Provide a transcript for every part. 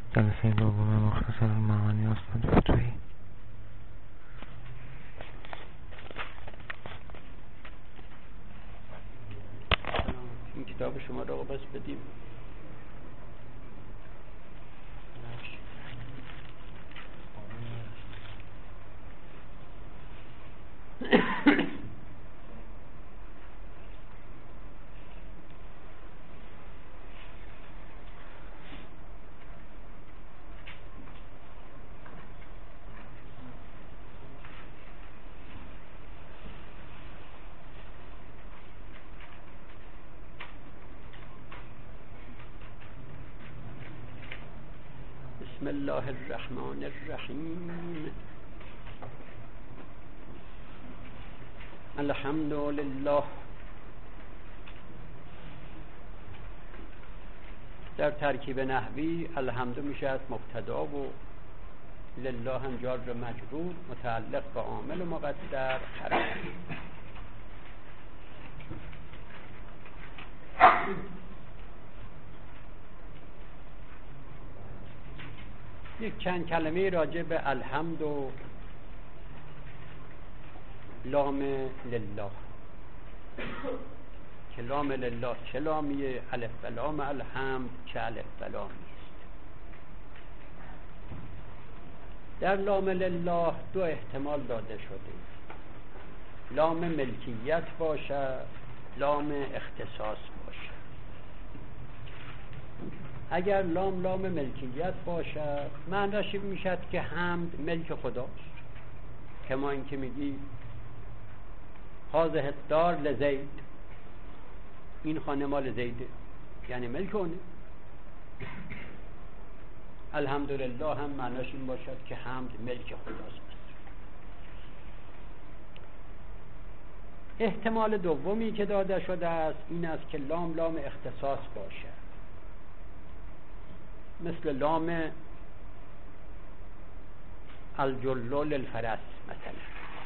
جلسه دوم مختصر المعانی استاد فتوحی. این کتاب شما رو بس بدیم. بسم الله الرحمن الرحیم. الحمد لله. در ترکیب نحوی الحمد میشه از مبتدا و لله هم جار و مجرور متعلق به عامل و مقدر حرف. یک چند کلمه راجع به الحمد و لام لله که لام لله چه لامیه، الف و لام الحمد چه الف و لامی است. در لام لله دو احتمال داده شده، لام ملکیت باشه، لام اختصاص باشه. اگر لام ملکیت باشه معناش میشد که حمد ملک خداست، کما اینکه میگی هذه الدار لزید، این خانه مال زیده، یعنی ملک اونه. الحمدلله هم معناش این باشد که حمد ملک خداست. احتمال دومی که داده شده است این است که لام اختصاص باشه، مثل لام الجلو للفرس مثلا.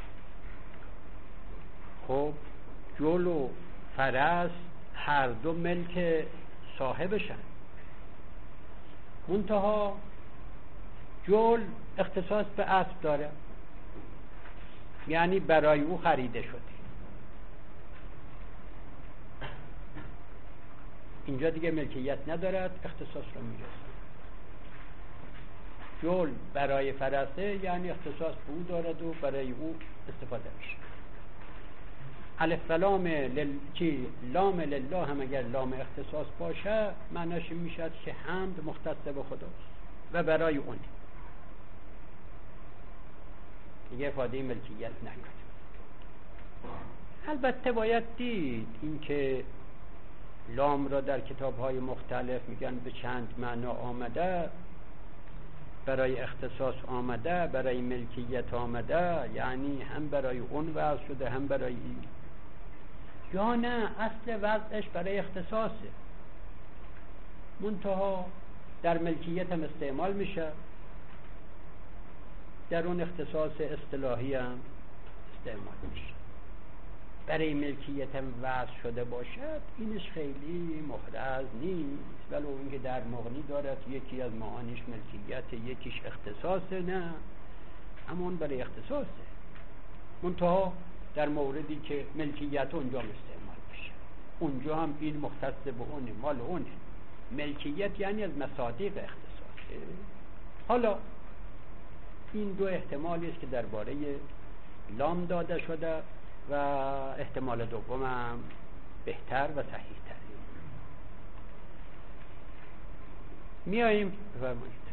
خب جل و فرس هر دو ملک صاحبشن، منتها جل اختصاص به اسب داره، یعنی برای او خریده شده. اینجا دیگه ملکیت ندارد، اختصاص رو میرسه. جل برای فرسه یعنی اختصاص به او دارد و برای او استفاده میشه. الف و لام لام لله هم اگر لام اختصاص باشه معناش میشد که حمد مختص به خداست و برای اون دیگه افاده ملکیت نکنه. البته باید دید اینکه لام را در کتاب‌های مختلف میگن به چند معنا آمده، برای اختصاص آمده، برای ملکیت آمده، یعنی هم برای اون وضع شده هم برای این، یا نه اصل وضعش برای اختصاصه، منتها در ملکیت هم استعمال میشه، در اون اختصاص اصطلاحی هم استعمال میشه. برای ملکیت هم وضع شده باشد اینش خیلی محرز نیست، ولی اون که در مغنی دارد یکی از معانیش ملکیت یکیش اختصاصه، نه همون برای اختصاصه، منتها در موردی که ملکیت اونجا استعمال میشه، اونجا هم این مختص به اونه، مال اونه. ملکیت یعنی از مصادیق اختصاصه. حالا این دو احتمالی است که درباره لام داده شده و احتمال دوم هم بهتر و صحیح تر. میاییم بفرمایید.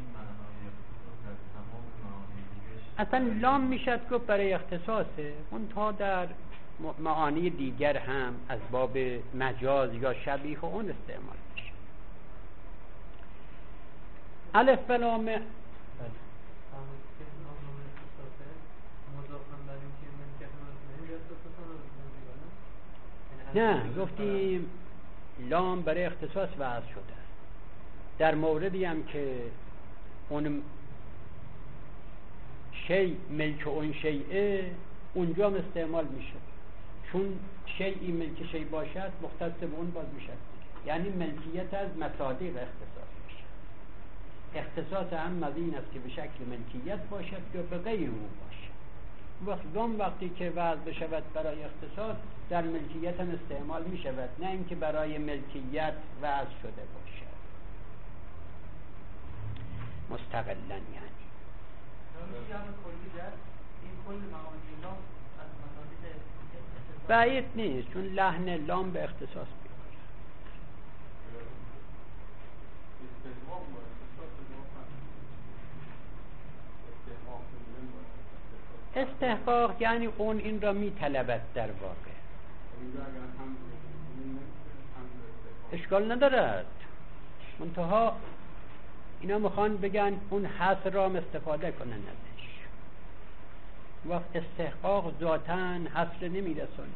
اصلا لام میشد گفت برای اختصاصه، منتها در معانی دیگر هم از باب مجاز یا شبیه اون استعمال میشه. الف و لام نه، گفتیم لام برای اختصاص وضع شده در موردی هم که اون شیء ملک اون شیء اونجا هم استعمال میشه، چون شیئی ملک شیء باشد مختص به اون باز میشه، یعنی ملکیت از مصادیق اختصاص میشه. اختصاص هم از این است که به شکل ملکیت باشد یا به غیر او باشد. وقتی که وضع بشود برای اختصاص، در ملکیت هم استعمال می شود، نه اینکه برای ملکیت وضع شده باشد مستقلا. یعنی بعید نیست، چون لحن لام به اختصاص بیاره. استحقاق یعنی اون این را می طلبد در واقع. اشکال ندارد، منتها اینا میخوان بگن اون حصر را استفاده کنن ازش. وقت استحقاق ذاتاً حصر نمیرسونه.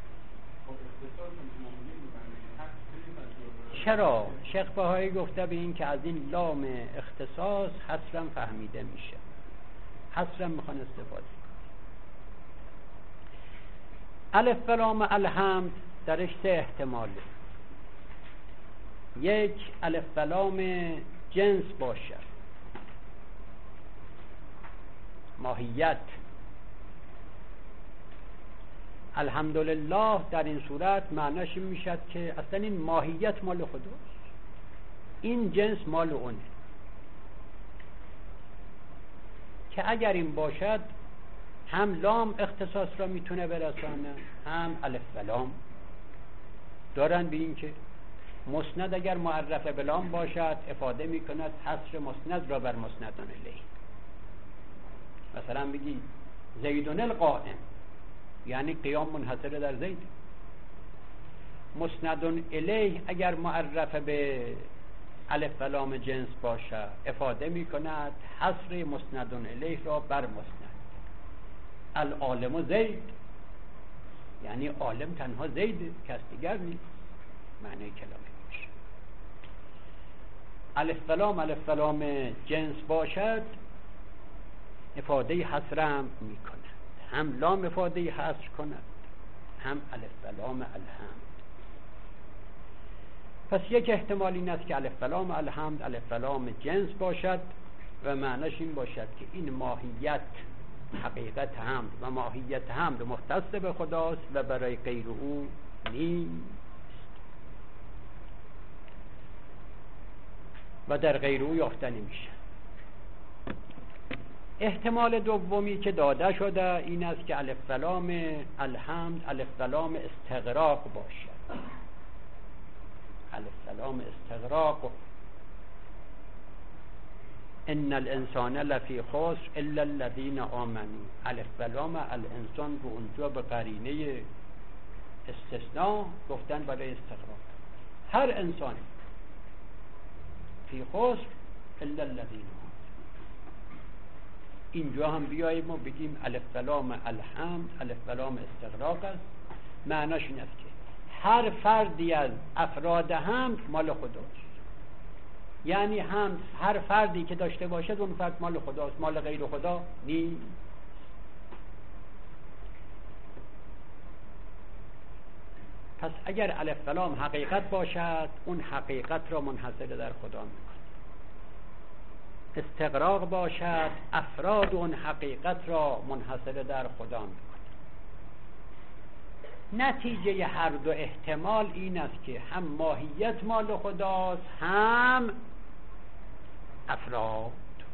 چرا؟ شیخ بهایی گفته به این که از این لام اختصاص حصرم فهمیده میشه، حصرم میخوان استفاده کنن. الف و لام الحمد درش سه احتماله. یک، الف و لام جنس باشد، ماهیت. الحمدلله در این صورت معناش این میشد که اصلا این ماهیت مال خداست، این جنس مال اونه. که اگر این باشد هم لام اختصاص را میتونه برسانه، هم الف و لام. دارن به این که مسند اگر معرف به لام باشد افاده میکند حصر مسند را بر مسندان الیه. مثلا بگی زیدون القائم، یعنی قیام منحصر در زید. مسندون الیه اگر معرف به الف و لام جنس باشد افاده میکند حصر مسندون الیه را بر مسند. العالم زید، یعنی عالم تنها زید، کس دیگر نیست. معنی کلامه میشه. الف و لام جنس باشد افاده حصرم میکند، هم لام افاده حصر کند، هم الف و لام الحمد. پس یک احتمال این است که الف و لام الحمد الف و لام جنس باشد و معنیش این باشد که این ماهیت حقیقت حمد و ماهیت حمد مختص به خداست و برای غیر او نیست و در غیر او یافته نمیشه. احتمال دومی که داده شده این است که الف و لام الحمد الف و لام استغراق باشد. الف و لام استغراق، ان الانسان لفی خسر الا الذین آمنوا. الف و لام الانسان رو اونجا به قرینه استثناء گفتن برای استغراق. هر انسان فی خسر الا الذین آمنوا. اینجا هم بیاییم و بگیم الف و لام الحمد الف و لام استغراق است. معناش این است که هر فردی از افراد حمد مال خداست. یعنی حمد هر فردی که داشته باشد اون فرد مال خداست، مال غیر خدا نیست. پس اگر الف و لام حقیقت باشد اون حقیقت را منحصر در خدا میکنه. استغراق باشد افراد اون حقیقت را منحصر در خدا میکنه. نتیجه هر دو احتمال این است که هم ماهیت مال خداست هم افراد.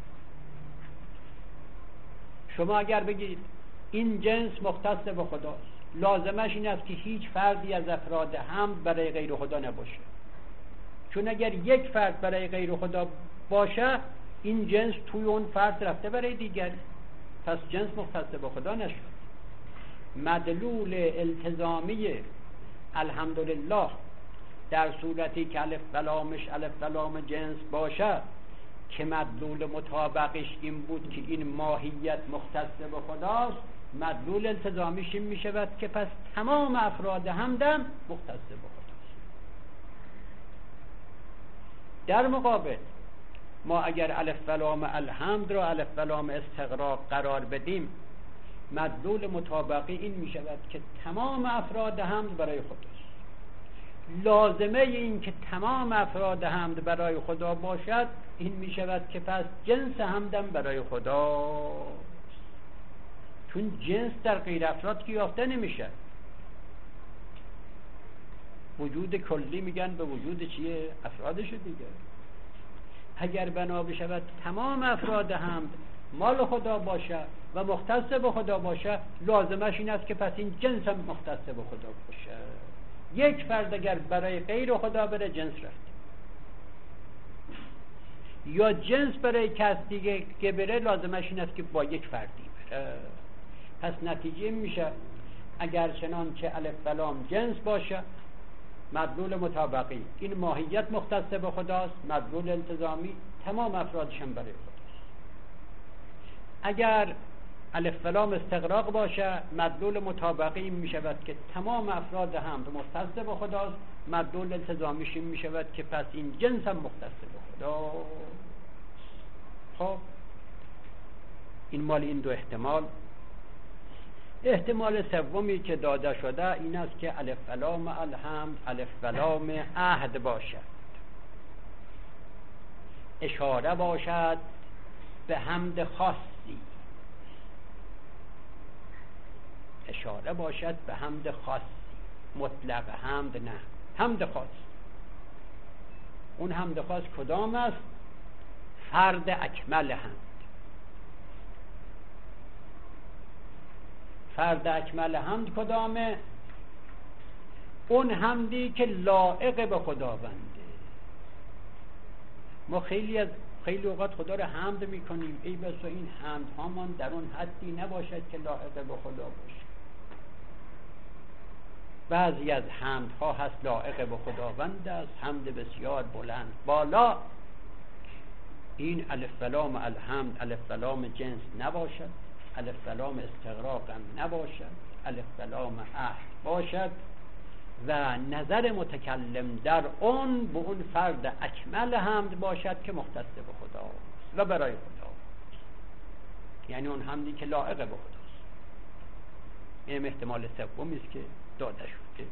شما اگر بگید این جنس مختص به خداست، لازمش این است که هیچ فردی از افراد هم برای غیر خدا نباشه، چون اگر یک فرد برای غیر خدا باشه این جنس توی اون فرد رفته برای دیگری، پس جنس مختص به خدا نشد. مدلول التزامی الحمدلله در صورتی که الف و لامش الف و لام جنس باشه که مدلول مطابقش این بود که این ماهیت مختص به خداست، مدلول التزامیش این میشود که پس تمام افراد حمدم مختص به خداست. در مقابل ما اگر الف و لام الحمد را الف و لام استغراق قرار بدیم، مدلول مطابقی این می شود که تمام افراد حمد برای خداست. لازمه این که تمام افراد حمد برای خدا باشد این می شود که پس جنس حمدم برای خدا، چون جنس در غیر افراد که یافته نمیشه. وجود کلی میگن به وجود چیه؟ افرادشه دیگه. اگر بنا بشود تمام افراد حمد مال خدا باشه و مختص به خدا باشه، لازمش این است که پس این جنس هم مختص به خدا باشه. یک فرد اگر برای غیر خدا بره جنس رفت، یا جنس برای کس دیگه که بره لازمش این است که با یک فردی بره. پس نتیجه میشه اگر چنانچه الف بلام جنس باشه، مدلول مطابقی این ماهیت مختص به خداست، مدلول التزامی تمام افرادشم برای خداست. اگر الف بلام استغراق باشه، مدلول مطابقی این می شود که تمام افراد حمد مختص به خداست، مدلول التزامیش این می شود که پس این جنس هم مختص به خدا. خب این مال این دو احتمال. احتمال سومی که داده شده این است که الف بلام الحمد الف بلام عهد باشد، اشاره باشد به حمد خاصی، اشاره باشد به حمد خاصی، مطلق حمد نه، حمد خاص. اون حمد خاص کدام است؟ فرد اکمل حمد. فرد اکمل حمد کدامه؟ اون حمدی که لایق به خداونده. ما خیلی اوقات خدا رو حمد میکنیم، ای بسا این حمد هامان در اون حدی نباشد که لایق به خدا باشه. بعضی از حمد ها هست لایق به خداوند است، حمد بسیار بلند بالا. این الف بلام الحمد الف بلام جنس نباشد، الف بلام استغراق هم نباشد، الف بلام عهد باشد و نظر متکلم در اون به اون فرد اکمل حمد باشد که مختص به خداست و برای خدا، یعنی اون حمدی که لایق به خداست. این احتمال سومی است که داده شده.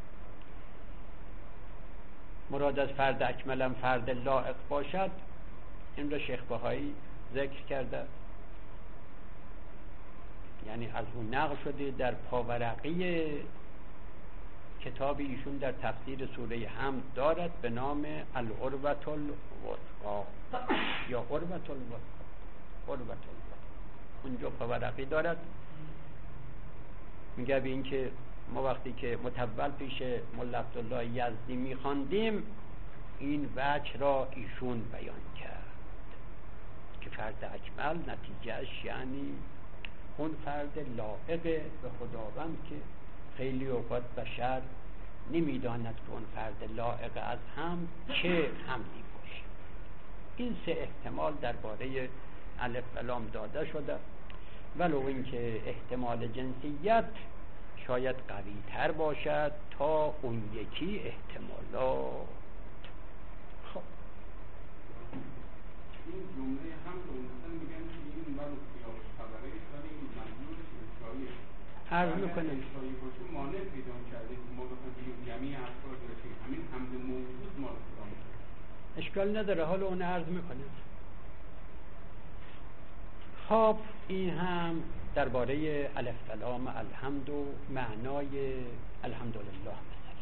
مراد از فرد اکمل هم فرد لایق باشد، این را شیخ بهایی ذکر کرده، یعنی از اون نقل شده در پاورقی کتاب ایشون در تفسیر سوره حمد دارد به نام العروة الوثقی یا عروة الوثقی، عروة الوثقی. اونجا پاورقی دارد، میگه به این که ما وقتی که متول پیش ملا عبدالله یزدی میخواندیم این وجه را ایشون بیان کرد که فرد اکمل نتیجهش یعنی اون فرد لایق به خداوند که خیلی اوقات بشر نمیداند که اون فرد لایق از هم چه حمدی باشه. این سه احتمال درباره الف بلام داده شده، ولو اینکه احتمال جنسیت شاید قوی تر باشد تا اون یکی احتمالات. خب این جمله هم مثلا میگن که این برای سیاق خبره ولی این مضمونش اشتهاییه. عرض میکنم اشتهایی باشه مانع پیدا کرده که ما بخوایم بگیم جمعی افراد داشتیم همین حمد موجود ما رو خدا میکنه. اشکال نداره، حالا اون عرض میکنم. خب این هم درباره الف بلام الحمد و معنای الحمدلله مثلا.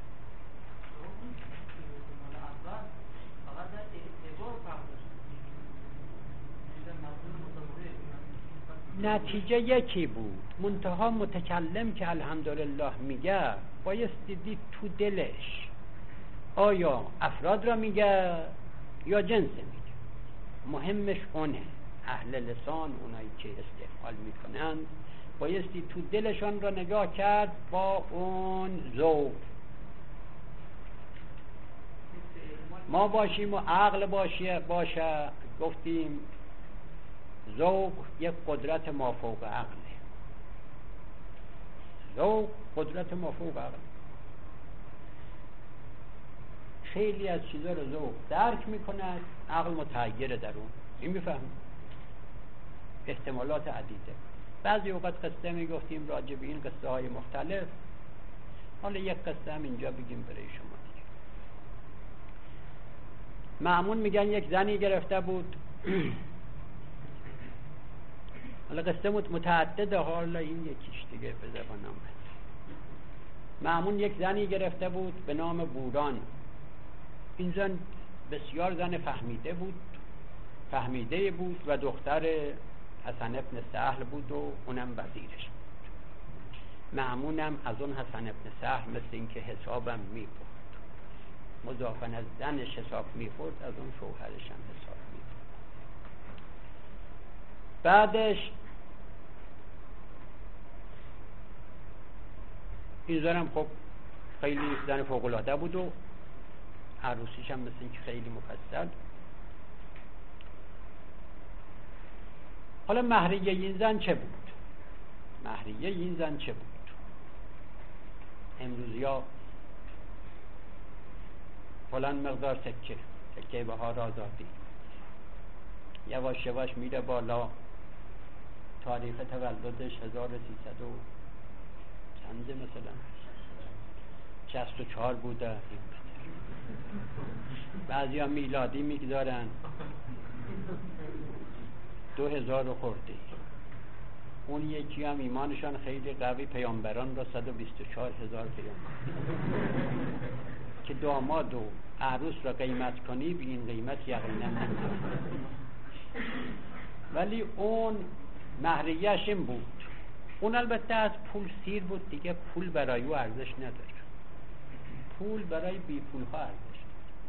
نتیجه یکی بود، منتها متکلم که الحمدلله میگه بایستی دید تو دلش آیا افراد را میگه یا جنس میگه. مهمش اونه. اهل لسان اونایی که استفعال میکنند بایستی تو دلشان را نگاه کرد با اون ذوق. ما باشیم و عقل باشه گفتیم ذوق یک قدرت مافوق عقله. ذوق قدرت مافوق عقل. خیلی از چیزا رو ذوق درک میکند، عقل متحیر در اون. این میفهم احتمالات عدیده. بعضی اوقات قصه میگفتیم راجع به این قصه های مختلف. حالا یک قصه هم اینجا بگیم برای شما دیگه. مأمون میگن یک زنی گرفته بود، حالا قصه متعدده، حالا این یکیش دیگه به زبانم. مأمون یک زنی گرفته بود به نام بوران. این زن بسیار زن فهمیده بود و دختر حسن ابن سهل بود و اونم وزیرش بود. مأمونم از اون حسن ابن سهل مثل این که حسابم میبرد، مضافاً از زنش حساب میبرد، از اون شوهرش هم حساب میبرد. بعدش این زنم خب خیلی زن فوق‌العاده بود و عروسیش هم مثل این که خیلی مفصل. حالا مهریه این زن چه بود؟ امروزیا فلان مقدار سکه بهار آزادی، یواش یواش میره بالا. تاریخ تولدش 1300 و چنده، مثلا 64 بوده. بعضی ها میلادی میگذارن 2000 خورده. اون یکی هم ایمانشان خیلی قوی، پیامبران را 124,000 پیامبر که داماد و عروس را قیمت کنی به این قیمت یقینا نمی‌کنی. ولی اون مهریه‌اش این بود. اون البته از پول سیر بود دیگه، پول برای او ارزش نداره. پول برای بی پول ها ارزش داره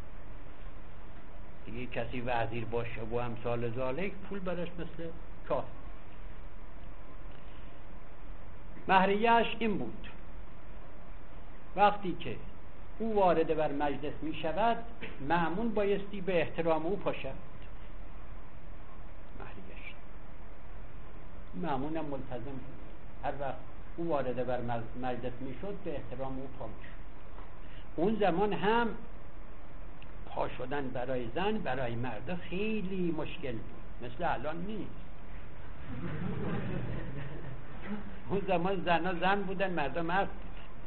دیگه. کسی وزیر باشه و امثال ذالک، پول براش مثل کاه. مهریه‌اش این بود وقتی که او وارد بر مجلس می شود، مأمون بایستی به احترام او پاشد. مهریه‌اش مأمون هم ملتزم بود، هر وقت او وارد بر مجلس می شد به احترام او پا می شد. اون زمان هم پا شدن برای زن برای مرد خیلی مشکل بود، مثل الان نیست. اون زمان زنها زن بودن، مردا مرد بودن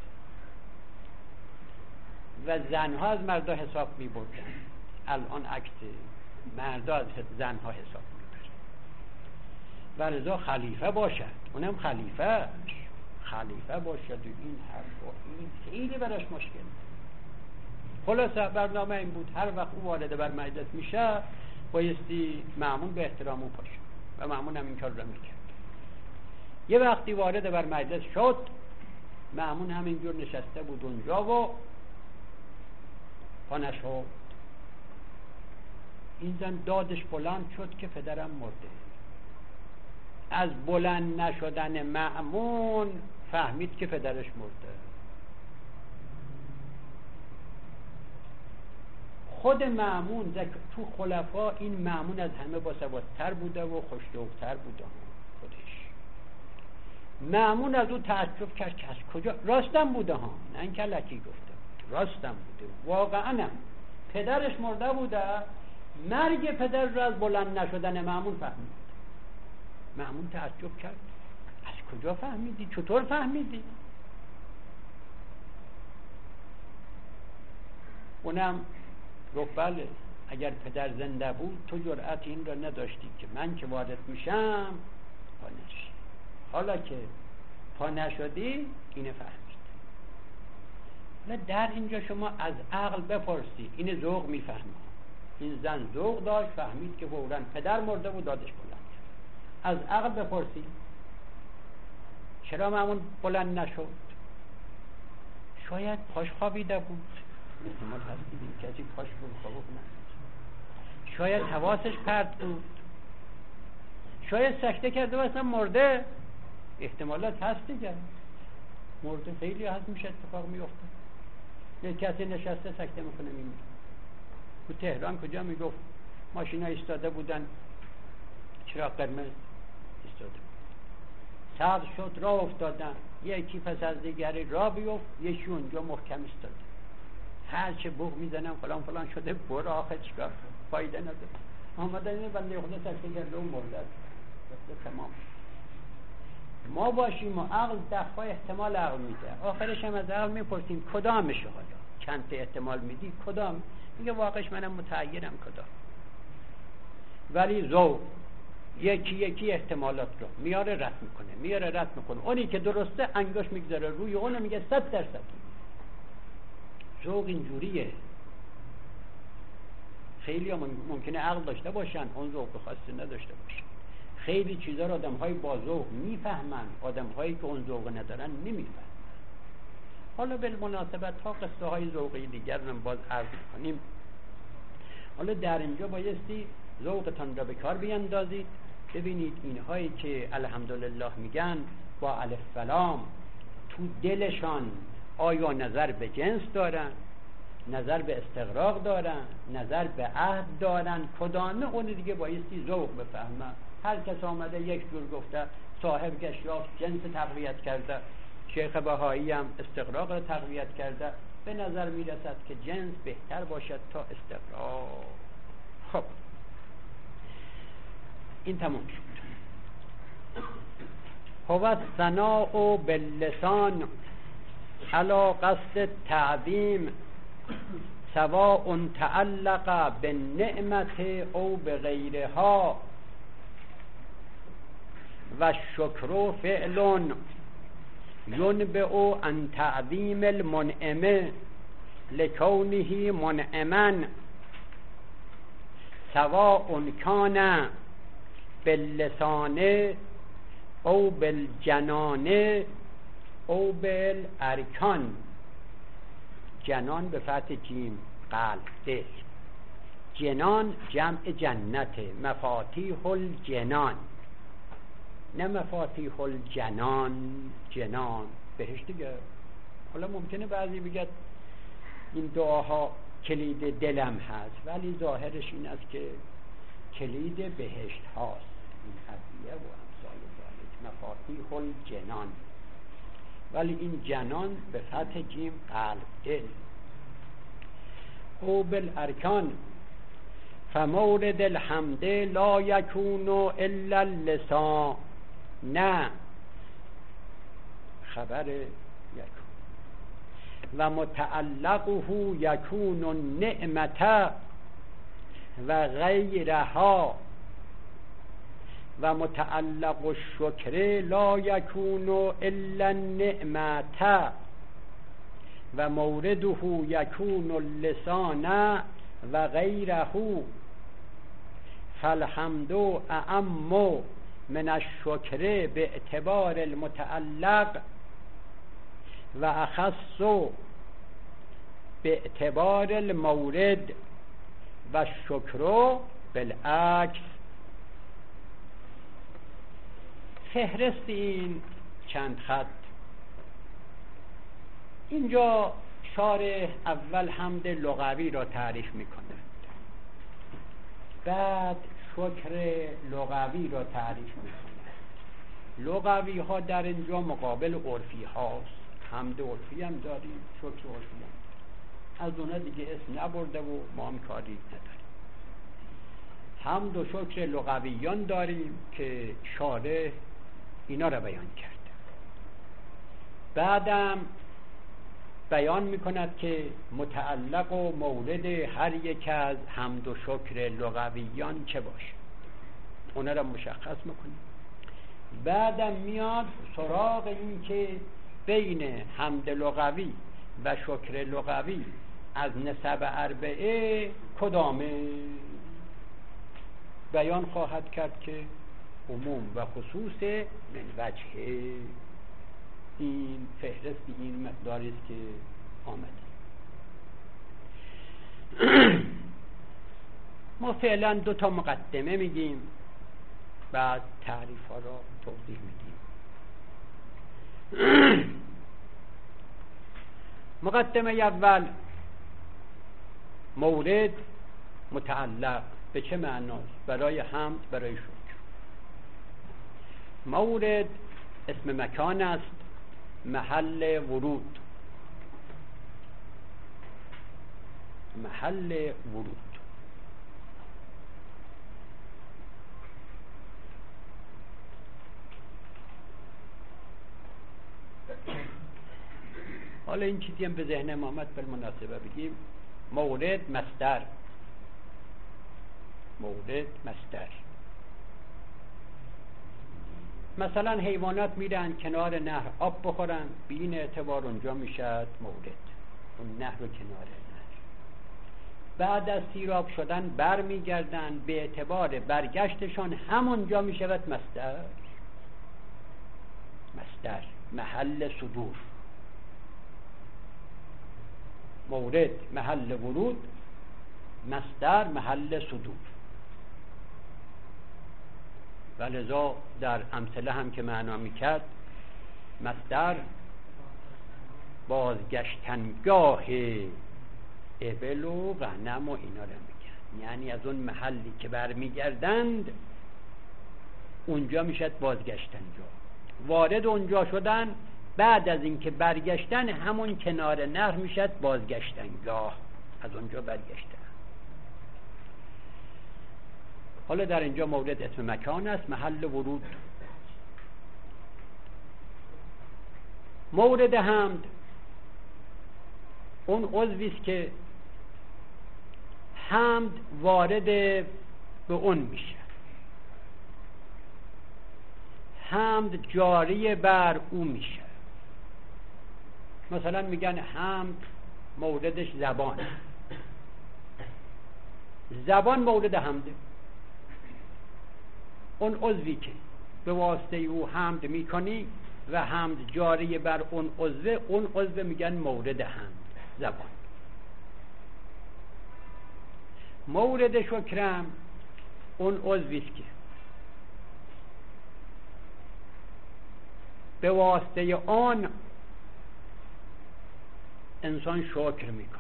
و زنها از مردا حساب می بردن. الان عکس، مردا از زنها حساب می بردن. و لذا خلیفه باشد، اونم خلیفه باشد و این حرف و این خیلی براش مشکل. خلاصه برنامه این بود هر وقت او وارد بر مجلس میشه بایستی مأمون به احترام او پاشه و مأمون هم این کار را میکرد. یه وقتی وارد بر مجلس شد، مأمون همینجور نشسته بود اونجا و پا نشد. این زن دادش بلند شد که پدرم مرده. از بلند نشدن مأمون فهمید که پدرش مرده. خود مأمون تو خلفا این مأمون از همه باسوادتر بوده و خوش‌ذوق‌تر بوده. خودش مأمون از او تعجب کرد که از کجا، راستم بوده ها، نه این که لکی گفته، راستم بوده، واقعا هم پدرش مرده بوده. مرگ پدر را از بلند نشدن مأمون فهمید. مأمون تعجب کرد، از کجا فهمیدی؟ چطور فهمیدی؟ اونم گفت بله، اگر پدر زنده بود تو جرأت این را نداشتی که من که وارد میشم پا نشی. حالا که پا نشدی اینه فهمید. حالا در اینجا شما از عقل بپرسی، این ذوق میفهمه. این زن ذوق داشت، فهمید که فوراً پدر مرده بود، دادش بلند. از عقل بپرسی چرا مأمون بلند نشد؟ شاید پاش خوابیده بود، احتمال هست دیگه، کسی پاش خواب نشد. شاید حواسش پرت بود، شاید سکته کرده و اصلا مرده. احتمالات هست دیگه، مرده خیلی هست، میشه اتفاق میفته. یه کسی نشسته سکته میکنه میمیره. تو تهران کجا میگفت ماشینا ایستاده بودن، چراغ قرمز ایستاده بود، سبز شد راه افتادن، یکی پس از دیگری راه بیفت، یکی اونجا محکم ایستاده. هر چه بوق میزنم فلان فلان شده، برو آخه چیکار، فایده نداره. آمدن اینه بنده خدا سکته کرده و مرده است. تمام. ما باشیم و عقل دفعه احتمال عقل میده، آخرش هم از عقل میپرسیم کدامشه، حالا چند تا احتمال میدی کدام؟ میگه واقعش منم متعینم کدام. ولی ذوق یکی احتمالات رو میاره رد میکنه اونی که درسته انگاش میگذاره روی اونو میگه 100%. ذوق اینجوریه. خیلی هم ممکنه عقل داشته باشن اون ذوق خاصی نداشته باشن. خیلی چیزا رو آدم‌های با ذوق میفهمن، آدم‌هایی که اون ذوق ندارن نمیفهمن. حالا بالمناسبت ها قصه های ذوقی دیگر رو باز عرض کنیم. حالا در اینجا بایستی ذوقتان را به کار بیندازید. ببینید اینهایی که الحمدلله میگن با الف فلام تو دلشان آیا نظر به جنس دارن، نظر به استغراق دارن، نظر به عهد دارن، کدامه اون دیگه بایستی ذوق بفهمه. هر کس آمده یک جور گفته، صاحب گشیاف جنس تقویت کرده، شیخ بهایی هم استغراق را تقویت کرده. به نظر میرسد که جنس بهتر باشد تا استغراق. خب این تمام شد. هو الثناء باللسان علی قصد تعظیم سواء تعلق بالنعمت او بغیرها و الشکر فعل ینبع عن تعظیم المنعم لکونه منعما سواء کان باللسان او بالجنان او بالارکان. جنان به فتح جیم قلب دل، جنان جمع جنت، مفاتیح الجنان نه مفاتیح الجنان، جنان بهشت دیگه. حالا ممکنه بعضی بگد این دعاها کلید دلم هست، ولی ظاهرش این است که کلید بهشت هاست. این عبیه و امثال ذالک مفاتیح الجنان، ولی این جنان به فتح جیم قلب دل. او بالارکان فمورد الحمد لا یکون الا اللسان، نه خبر یکون و متعلقه یکون النعمت و غیرها و متعلق الشکر لا یکون الا النعمت و مورده یکون اللسان و غیره فالحمد اعم من الشکر به اعتبار المتعلق و اخص به اعتبار المورد و الشکر بالعکس. فهرست این چند خط اینجا شارح اول حمد لغوی را تعریف می‌کند، بعد شکر لغوی را تعریف می‌کند. لغوی ها در اینجا مقابل عرفی هاست. حمد عرفی هم داریم، شکر عرفی هم. از اونها دیگه اسم نبرده و ما هم کاری نداریم. حمد و شکر لغویان داریم که شارح اینا را بیان کرد. بعدم بیان میکند که متعلق و مورد هر یک از حمد و شکر لغویان چه باشه، اونا را مشخص میکنه. بعدم میاد سراغ این که بین حمد لغوی و شکر لغوی از نسب اربعه کدامه بیان خواهد کرد که عموم و خصوص من وجه. این فهرست این مقداری است که آمده. ما فعلا 2 مقدمه میگیم، بعد تعریف ها را توضیح میدیم. مقدمه اول، مورد متعلق به چه معناست؟ برای حمد، برای شکر. مورد اسم مکان است، محل ورود، محل ورود. حالا این چیزی هم به ذهن ما آمد بالمناسبه بگیم مورد مصدر. مورد مصدر. مثلا حیوانات میرن کنار نهر آب بخورن، به این اعتبار اونجا میشد مورد، اون نهر رو کنار نهر. بعد از سیراب شدن بر میگردن، به اعتبار برگشتشان همونجا میشود مصدر. مصدر محل صدور. مورد محل ورود، مصدر محل صدور. و لذا در امثله هم که معنا میکرد مصدر بازگشتنگاه ابل و غنم و اینا رو میگن، یعنی از اون محلی که برمیگردند اونجا میشد بازگشتنگاه. وارد اونجا شدن، بعد از اینکه برگشتن همون کنار نهر میشد بازگشتنگاه، از اونجا برگشتن. حالا در اینجا مورد اسم مکان است، محل ورود. مورد حمد اون عضوی است که حمد وارد به اون میشه، حمد جاری بر او میشه. مثلا میگن حمد موردش زبان، زبان مورد حمده. اون عضوی که به واسطه او حمد میکنی و حمد جاری بر اون عضو، اون عضو میگن مورد حمد، زبان. مورد شکرم اون عضوی است که به واسطه آن انسان شکر میکنه.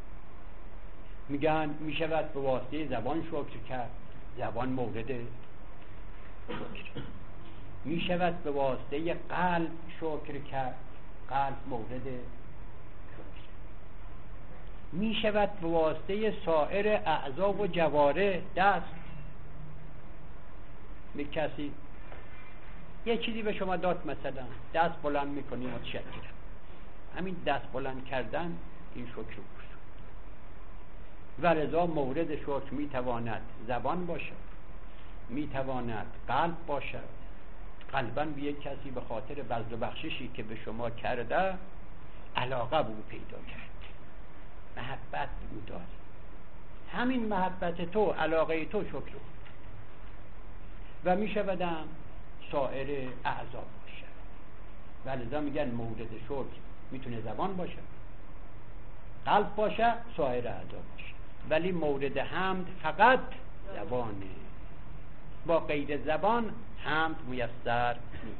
میگن میشود به واسطه زبان شکر کرد، زبان مورد شکر. میشود به واسطه قلب شکر کرد، قلب مورد شکر. میشود به واسطه سایر اعضا و جوارح، دست. یک کسی یه چیزی به شما داد، مثلا دست بلند میکنی متشکرم، همین دست بلند کردن این شکر بود. و لذا مورد شکر میتواند زبان باشد، میتواند قلب باشد. قلباً به یک کسی به خاطر بذل و بخششی که به شما کرده علاقه به او پیدا کرد، محبت به او داری، همین محبت تو، علاقه تو شکر بود. و میشودم سایر اعضا باشه. ولذا میگن مورد شکر میتونه زبان باشه، قلب باشه، سایر اعضا باشه. ولی مورد حمد فقط زبانه. با غیر زبان حمد میسر نیست.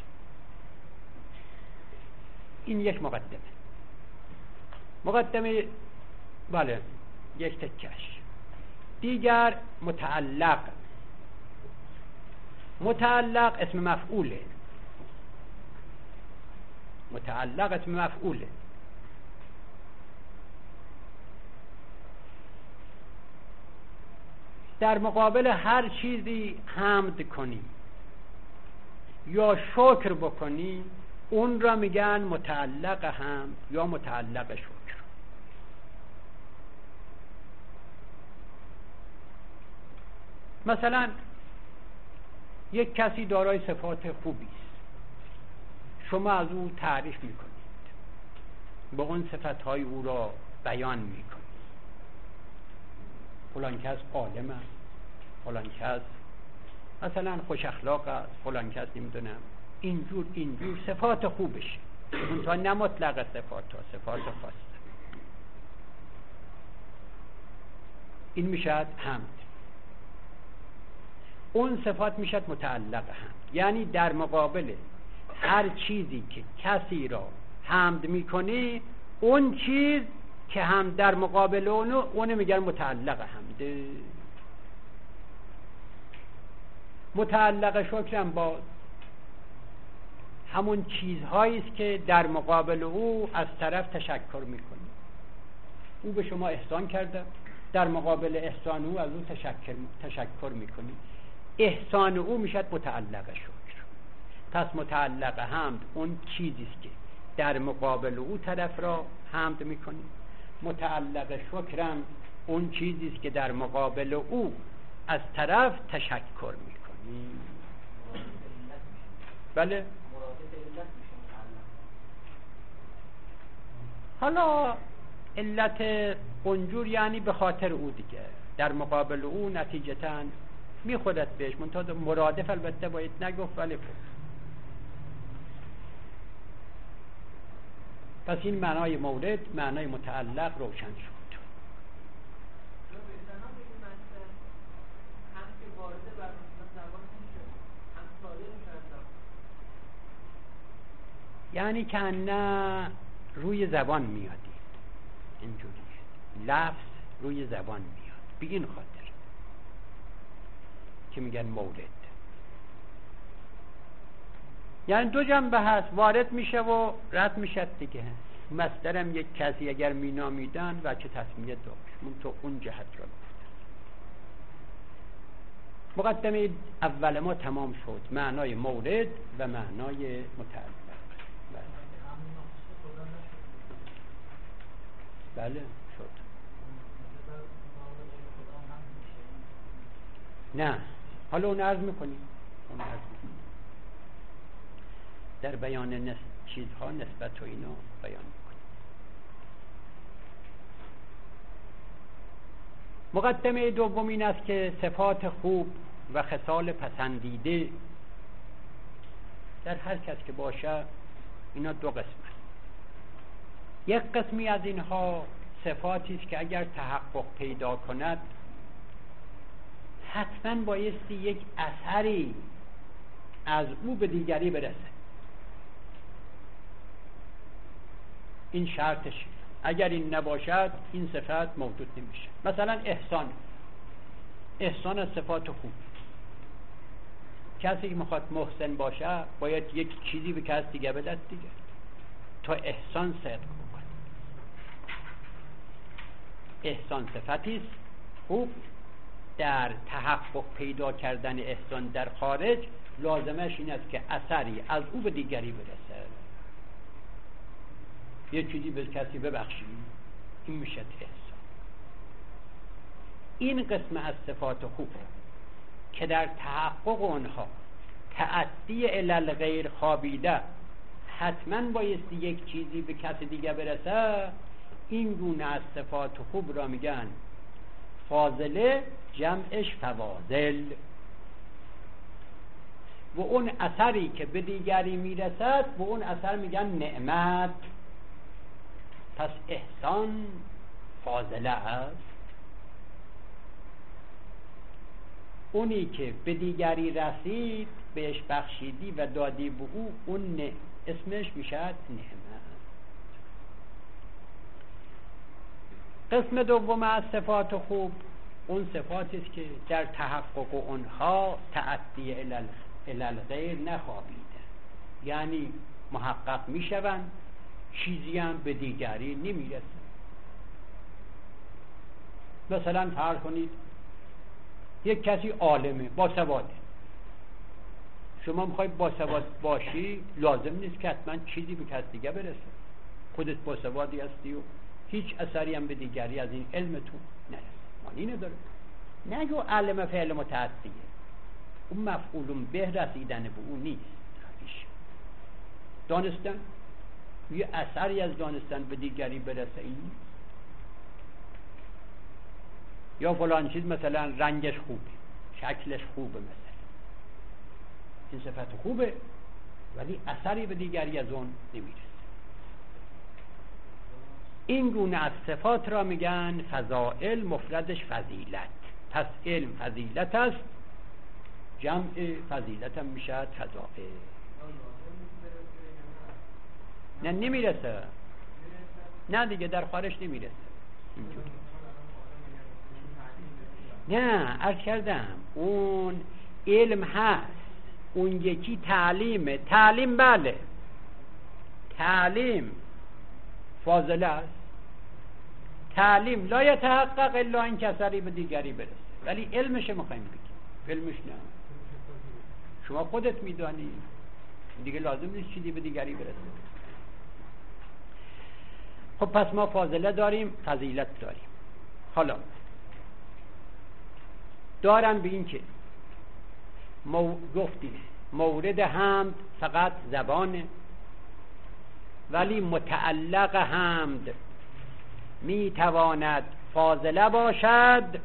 این یک مقدمه بله، یک تکش. دیگر متعلق اسم مفعوله. متعلق اسم مفعوله. در مقابل هر چیزی حمد کنی یا شکر بکنی، اون را میگن متعلق حمد یا متعلق شکر. مثلا یک کسی دارای صفات خوبی است، شما از او تعریف میکنید، با اون صفتهای او را بیان میکنید. فلان کس عالم است، فلان کس مثلا خوش اخلاق است، فلان کس نمیدونم اینجور صفات خوبش، اونتا نه مطلق صفات خاصه. این میشد حمد. اون صفات میشد متعلق حمد، یعنی در مقابل هر چیزی که کسی را حمد میکنی، اون چیز که هم در مقابل اونو میگن متعلق حمده. متعلق شکرم با همون چیزهایی است که در مقابل او از طرف تشکر میکنی. او به شما احسان کرده، در مقابل احسان او از او تشکر میکنی. احسان او میشد متعلق شکر. پس متعلق حمد اون چیزی است که در مقابل او طرف را حمد میکنی. متعلق شکرم اون چیزی است که در مقابل او از طرف تشکر میکنی. بله، حالا علت اونجور یعنی به خاطر او دیگه، در مقابل او نتیجتاً میخورد بهش، منتها مرادف البته باید نگفت، ولی پس این معنای مورد، معنای متعلق روشن شد. یعنی که نه روی زبان میادی، اینجوری لفظ روی زبان میاد، به این خاطر که میگن مورد. یعنی دو جنبه هست، وارد میشه و رد میشه دیگه. مصدرم یک کسی اگر مینامیدن و چه تصمیه داشت، من تو اون جهت را گفتم. مقدمه اول ما تمام شد، معنای مورد و معنای متعلق. بله شد. نه حالا اون عرض میکنیم، در بیان چیزها نسبت و اینو بیان میکنیم. مقدمه دوم این است که صفات خوب و خصال پسندیده در هر کس که باشه اینا دو قسمه. یک قسمی از اینها صفاتی است که اگر تحقق پیدا کند حتما بایستی یک اثری از او به دیگری برسه. این شرطش، اگر این نباشد این صفت موجود نمیشه. مثلا احسان از صفات خوب. کسی که میخواد محسن باشه باید یک چیزی به کس دیگه بدهد دیگه تا احسان صدق بکنه. احسان صفتی است خوب. در تحقق پیدا کردن احسان در خارج لازمش این است که اثری از او به دیگری برسه، یه چیزی به کسی ببخشی، این میشه احسان. این قسم از صفات خوب که در تحقق اونها تعدی علل غیر خوابیده حتما بایستی یک چیزی به کسی دیگه برسه، این گونه از صفات خوب را میگن فاضله، جمعش فواضل. و اون اثری که به دیگری میرسد به اون اثر میگن نعمت. پس احسان فاضله است. اونی که به دیگری رسید بهش بخشیدی و دادی به او، اون اسمش میشه نعمت. قسم دوم از صفات خوب اون صفاتی است که در تحقق اونها تعدی علل غیر نخوابیده، یعنی محقق میشوند، چیزی هم به دیگری نمیرسه. مثلا فرض کنید یک کسی عالمه، باسواده. شما میخوای باسواد باشی لازم نیست که حتما چیزی به کس دیگه برسه، خودت باسوادی هستی و هیچ اثری هم به دیگری از این علمتون نرسه، معنی نداره. نگو علم فعل متعدیه، اون مفعولون به رسیدن به اون نیست. دانستن یه اثری از دانستن به دیگری برسه این، یا فلان چیز مثلا رنگش خوبه، شکلش خوبه، مثلا این صفت خوبه ولی اثری به دیگری از اون نمیرسه. این گونه از صفات را میگن فضائل، مفردش فضیلت. پس علم فضیلت است، جمع فضیلت هم میشه فضائل. نه نمیرسه، نه دیگه در خارج نمیرسه اینجوری. نه عرض کردم اون علم هست، اون یکی تعلیمه. تعلیم بله، تعلیم فاضله است. تعلیم لا یتحقق الا این کسری به دیگری برسه، ولی علمش میخوایم بگیم، علمش نه. شما خودت میدانی دیگه لازم نیست چیزی به دیگری برسه. خب پس ما فاضله داریم، فضیلت داریم. حالا دارن به این که گفتیم مورد حمد فقط زبانه، ولی متعلق حمد میتواند فاضله باشد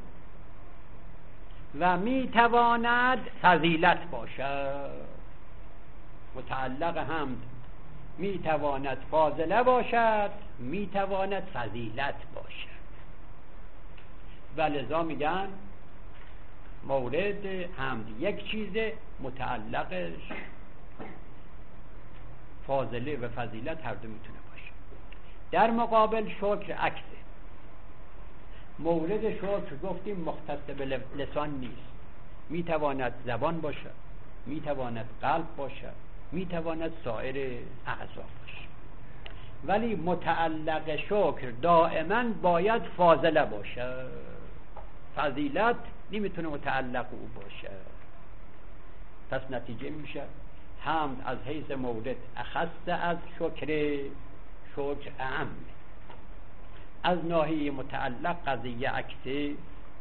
و میتواند فضیلت باشد. متعلق حمد میتواند فاضله باشد، میتواند فضیلت باشد. و لذا میگن مورد حمد یک چیزه، متعلقش فاضله و فضیلت هر دو میتونه باشه. در مقابل شکر عکسه. مورد شکر گفتیم مختص به لسان نیست، میتواند زبان باشه، میتواند قلب باشه، میتواند سایر اعضا باشه. ولی متعلق شکر دائما باید فاضله باشه. فضیلت نمیتونه متعلق او باشه. پس نتیجه میشه حمد از حیث مورد اخص از شکر اعم. از ناحیه متعلق قضیه عکسه،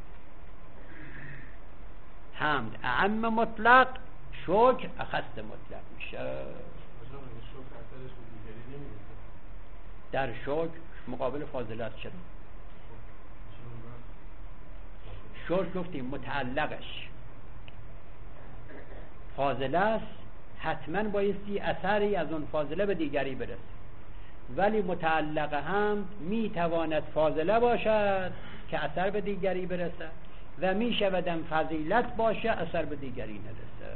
حمد اعم مطلق، شکر اخص مطلق میشه. در شکر مقابل فاضلت شد. شکر گفتیم متعلقش فاضله است، حتما بایستی اثری از اون فاضله به دیگری برسه. ولی متعلق هم میتواند فاضله باشد که اثر به دیگری برسه و میشودم فضیلت باشه اثر به دیگری نرسه.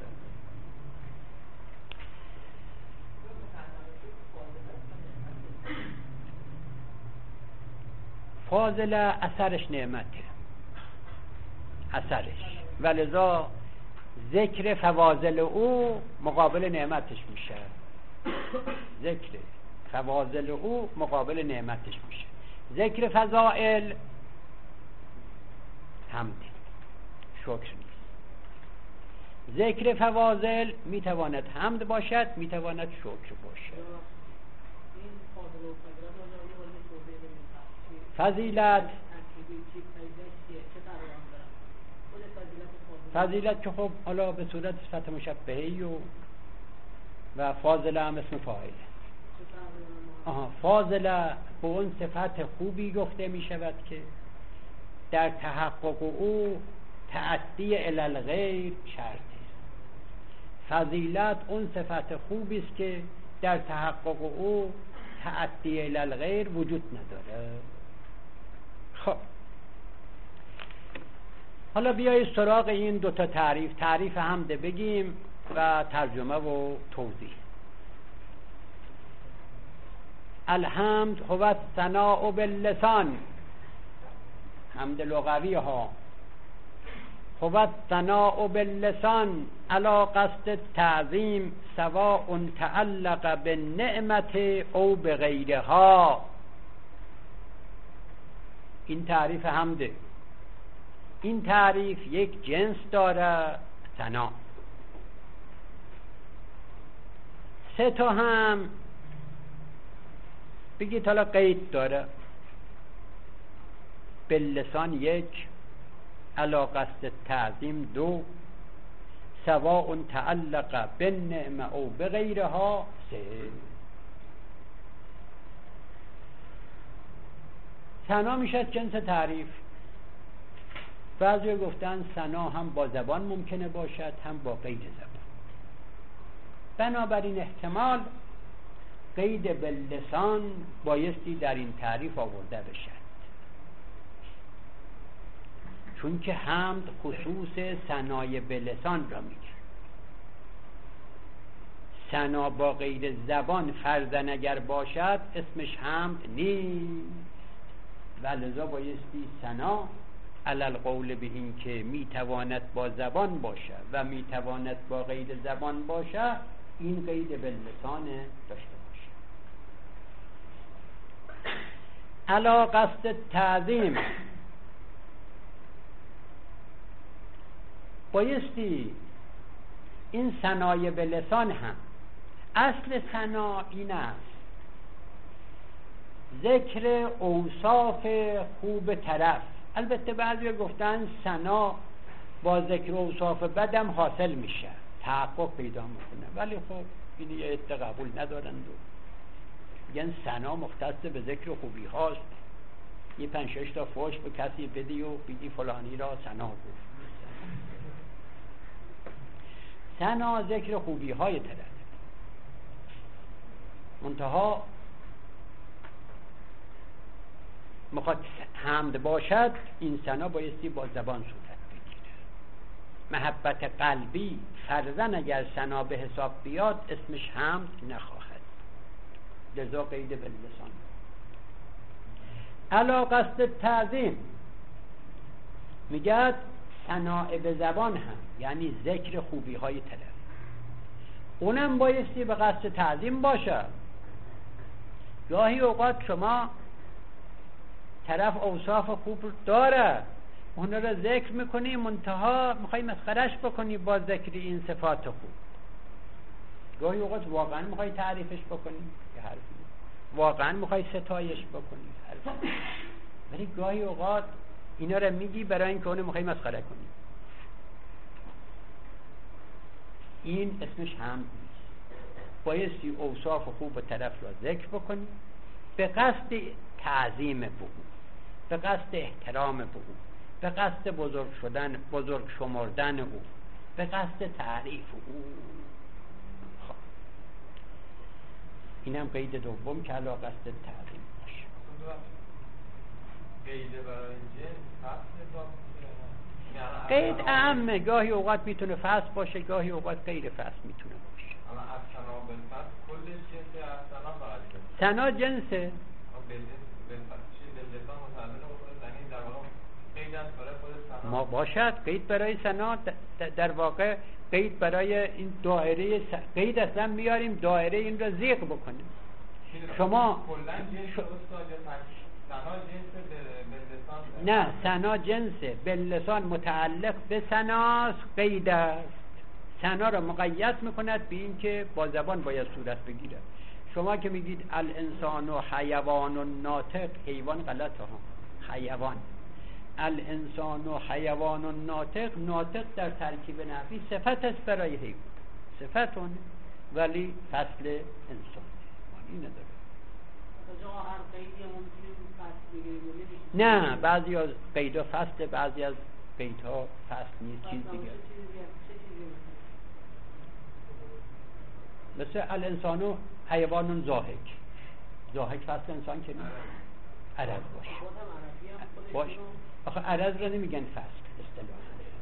فاضله اثرش نعمته، اثرش، ولذا ذکر فواضل او مقابل نعمتش میشه. ذکر فواضل او مقابل نعمتش میشه. ذکر فضائل حمد، شکر نیست. ذکر فواضل میتواند حمد باشد، میتواند شکر باشد. فضیلت که خب حالا به صورت صفت مشبهه‌ای و فاضله هم اسم فاعله. فاضله به اون صفت خوبی گفته می شود که در تحقق او تعدی الی الغیر شرط است. فضیلت اون صفت خوبی است که در تحقق او تعدی الی الغیر وجود نداره. خب حالا بیایید سراغ این دوتا تعریف حمد بگیم و ترجمه و توضیح. الحمد هو الثناء باللسان، حمد لغوی ها. هو الثناء باللسان علی قصد التعظیم سواء تعلق بالنعمت او بغیرها. این تعریف حمده. این تعریف یک جنس داره، ثنا. سه تا هم بگید حالا قید داره. باللسان یک، علی قصد تعظیم دو، سواء تعلق بالنعمه او بغیرها سه. ثنا میشه جنس تعریف. بعضی گفتن ثنا هم با زبان ممکنه باشد هم با قید زبان. بنابراین احتمال قید باللسان بایستی در این تعریف آورده بشد، چون که حمد خصوص ثنای باللسان را میگه. ثنا با قید زبان فرضاً اگر باشد اسمش حمد نیست، ولذا بایستی ثنا علی القول به این که میتواند با زبان باشه و میتواند با قید زبان باشه، این قید باللسان داشته باشه. علی قصد تعظیم بایستی این ثنای باللسان هم اصل ثنا این است ذکر اوصاف خوب طرف. البته بعضی گفتن ثنا با ذکر اوصاف بدم حاصل میشه، تحقق پیدا میکنه، ولی خب این یه عده قبول ندارند و میگن ثنا مختص به ذکر خوبی هاست. یه 5-6 تا فحش به کسی بدی و بگی فلانی را ثنا گفت. ثنا ذکر خوبی های طرف. منتها میخواد حمد باشد، این ثنا بایستی با زبان صورت بگیره. محبت قلبی فرضاً اگر ثنا به حساب بیاد اسمش حمد نخواهد، لذا قید باللسان. علا قصد تعظیم میگه ثناء به زبان هم یعنی ذکر خوبی های طرف، اونم بایستی به قصد تعظیم باشه. گاهی اوقات شما طرف اوصاف خوب داره، اونا رو ذکر میکنی، منتها میخوای مسخرش بکنی با ذکر این صفات خوب. گاهی اوقات واقعا میخوای تعریفش بکنی، یه حرفی واقعا میخوای ستایش بکنی، حرفی. ولی گاهی اوقات اینا رو میگی برای اینکه اونو میخوای مسخره کنی. این اسمش حمد نیست. بایستی اوصاف خوب طرف را ذکر بکنی به قصد تعظیم به او، به قصد احترام به او، به قصد بزرگ شمردن او، به قصد تعریف او. خب اینم قید دوم که علا قصد تعظیم باشه. قید برای جنس فصل قید اهمه، گاهی اوقات میتونه فصل باشه، گاهی اوقات غیر فصل میتونه باشه. اما از ثنا بالفصل کل جنس از ثنا فقط ثنا جنسه. ما باشد قید برای ثنا، در واقع قید برای این دایره قید اصلا میاریم دایره این را زیق بکنیم. شما نه، ثنا جنسه، باللسان متعلق به ثناست، قید است. ثنا را مقید میکند به این که با زبان باید صورت بگیره. شما که میگید الانسان و حیوان و ناطق، حیوان غلطه ها، حیوان. الانسان و حیوان و ناطق، ناطق در ترکیب نحوی صفت است برای حیوان، صفتون، ولی فصل انسان معنی نداره. نه، بعضی از قیدها فصل، بعضی از قیدها فصل نیست، چیز دیگه. مثل الانسان و حیوان زاهک، زاهک فصل انسان که نیست، عرض باش. آخه عرض را نمیگن فصل اصطلاحاً.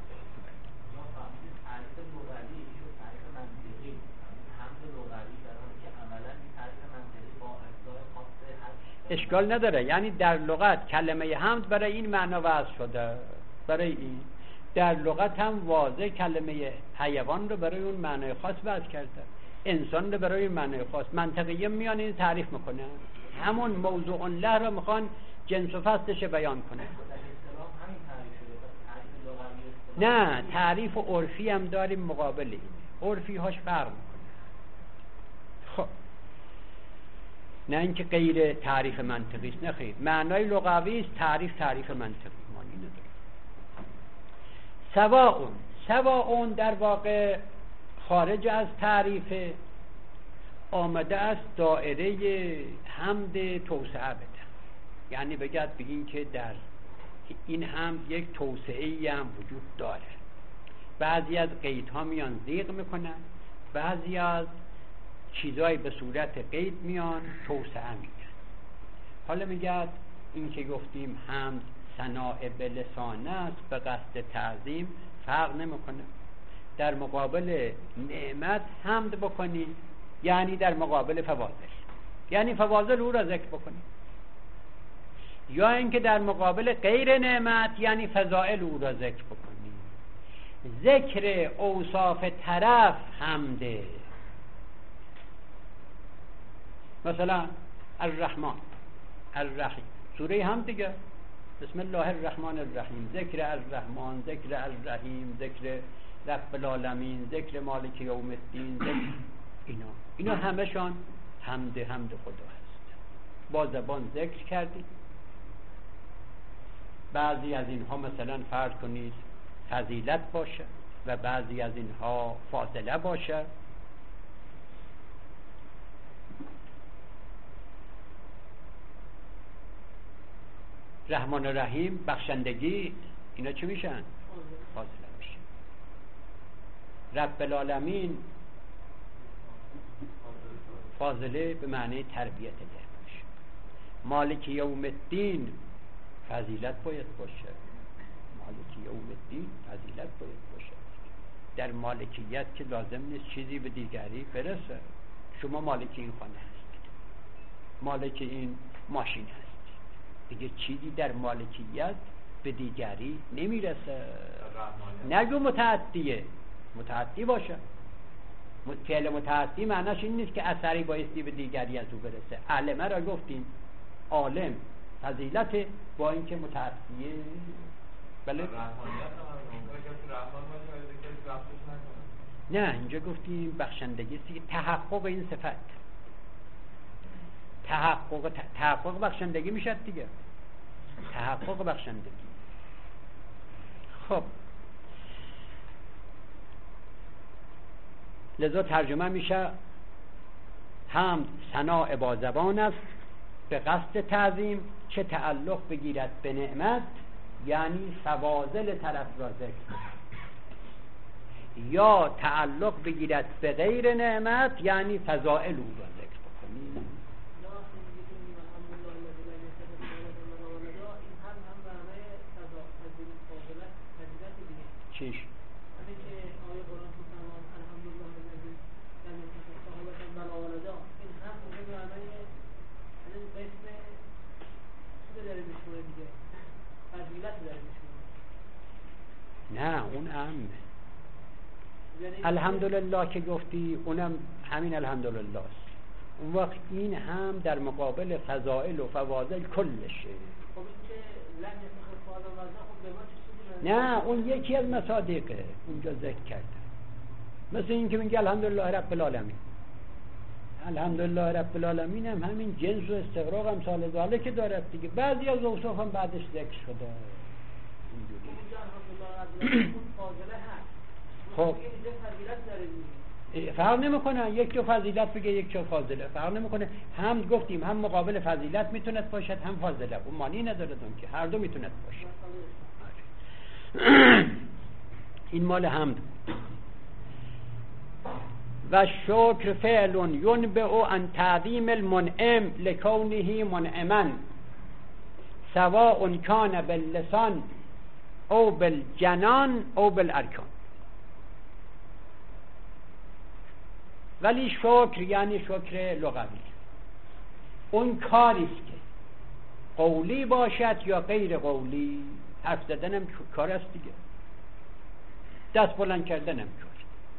اشکال نداره، یعنی در لغت کلمه حمد برای این معنا وضع شده، برای این در لغت هم واضح کلمه حیوان رو برای اون معنای خاص وضع کرده، انسان رو برای اون معنای خاص. منطقیه میان این تعریف میکنه، همون موضوع له رو میخوان جنس و فصلش بیان کنه. نه، تعریف عرفی هم داریم مقابل این، عرفی هاش فرق میکنه. خب نه اینکه غیر تعریف منطقی است، نه خیر، معنای لغوی است، تعریف منطقی معنی نداره. سواء در واقع خارج از تعریف، آمده است دایره حمد توسعه بده، یعنی بگد به این که در این حمد یک توسعه‌ای هم وجود داره. بعضی از قیدها میان ضیق میکنن، بعضی از چیزایی به صورت قید میان توسعه میدن. حالا میگه این که گفتیم حمد ثناء به لسان است به قصد تعظیم، فرق نمیکنه. در مقابل نعمت حمد بکنی یعنی در مقابل فواضل، یعنی فواضل او را ذکر بکنی، یا اینکه در مقابل غیر نعمت یعنی فضائل او را ذکر بکنی. ذکر اوصاف طرف حمده. مثلا الرحمن الرحیم، سوره حمد دیگه، بسم الله الرحمن الرحیم، ذکر الرحمن، ذکر الرحیم، ذکر رب العالمین، ذکر مالک یوم الدین، ذکر اینا همه شان حمد خدا هست. با زبان ذکر کردیم. بعضی از اینها مثلا فرض کنید فضیلت باشه و بعضی از اینها فاضله باشه. رحمان و رحیم، بخشندگی، اینا چی میشن؟ فاضله میشن. رب العالمین، فاضله به معنی تربیت دهش. مالک یوم الدین، فضیلت باید باشه. مالک یوم الدین فضیلت باید باشه. در مالکیت که لازم نیست چیزی به دیگری برسه. شما مالک این خانه هستید، مالک این ماشین هست، دیگه چیزی در مالکیت به دیگری نمیرسه. نگو متعدیه، متعدی باشه. فعل متعدی معناش این نیست که اثری بایستی به دیگری از او برسه. علمه را گفتیم، عالم فضیلت با اینکه متعدیه. بله نه، اینجا گفتیم بخشندگی است، تحقق این صفت، تحقق بخشندگی میشد دیگه، تحقق بخشندگی. خب لذا ترجمه میشه حمد ثناء با زبان است به قصد تعظیم، چه تعلق بگیرد به نعمت، یعنی فواضل طرف را ذکر، یا تعلق بگیرد به غیر نعمت، یعنی فضائل او را ذکر بکنی. چیش؟ نه اون عامه. الحمدلله که گفتی اونم همین الحمدلله است. اون وقت این هم در مقابل فضائل و فواضل کلشه. نه اون یکی از مصادیقه اونجا ذکر کرده، مثل این که میگه الحمدلله رب العالمین. الحمدلله رب العالمین هم همین جنس و استغراق هم سال زاله که دارد دیگه. بعضی از اوصاف هم بعدش ذکر شده خب فرق نمیکنه، یک جو فضیلت بگه یک جو فاضله، فرق نمیکنه. هم گفتیم هم مقابل فضیلت میتوند باشد هم فاضله، اون معنی نداره اون که هر دو میتوند باشه. این مال حمد. و شکر فعل ینبع عن تعظیم المنعم لکونه منعما سواء کان باللسان او بالجنان او بالارکان. ولی شکر یعنی شکر لغوی، اون کاری است که قولی باشد یا غیر قولی. حرف زدن هم کار است دیگه، دست بلند کردن هم کار.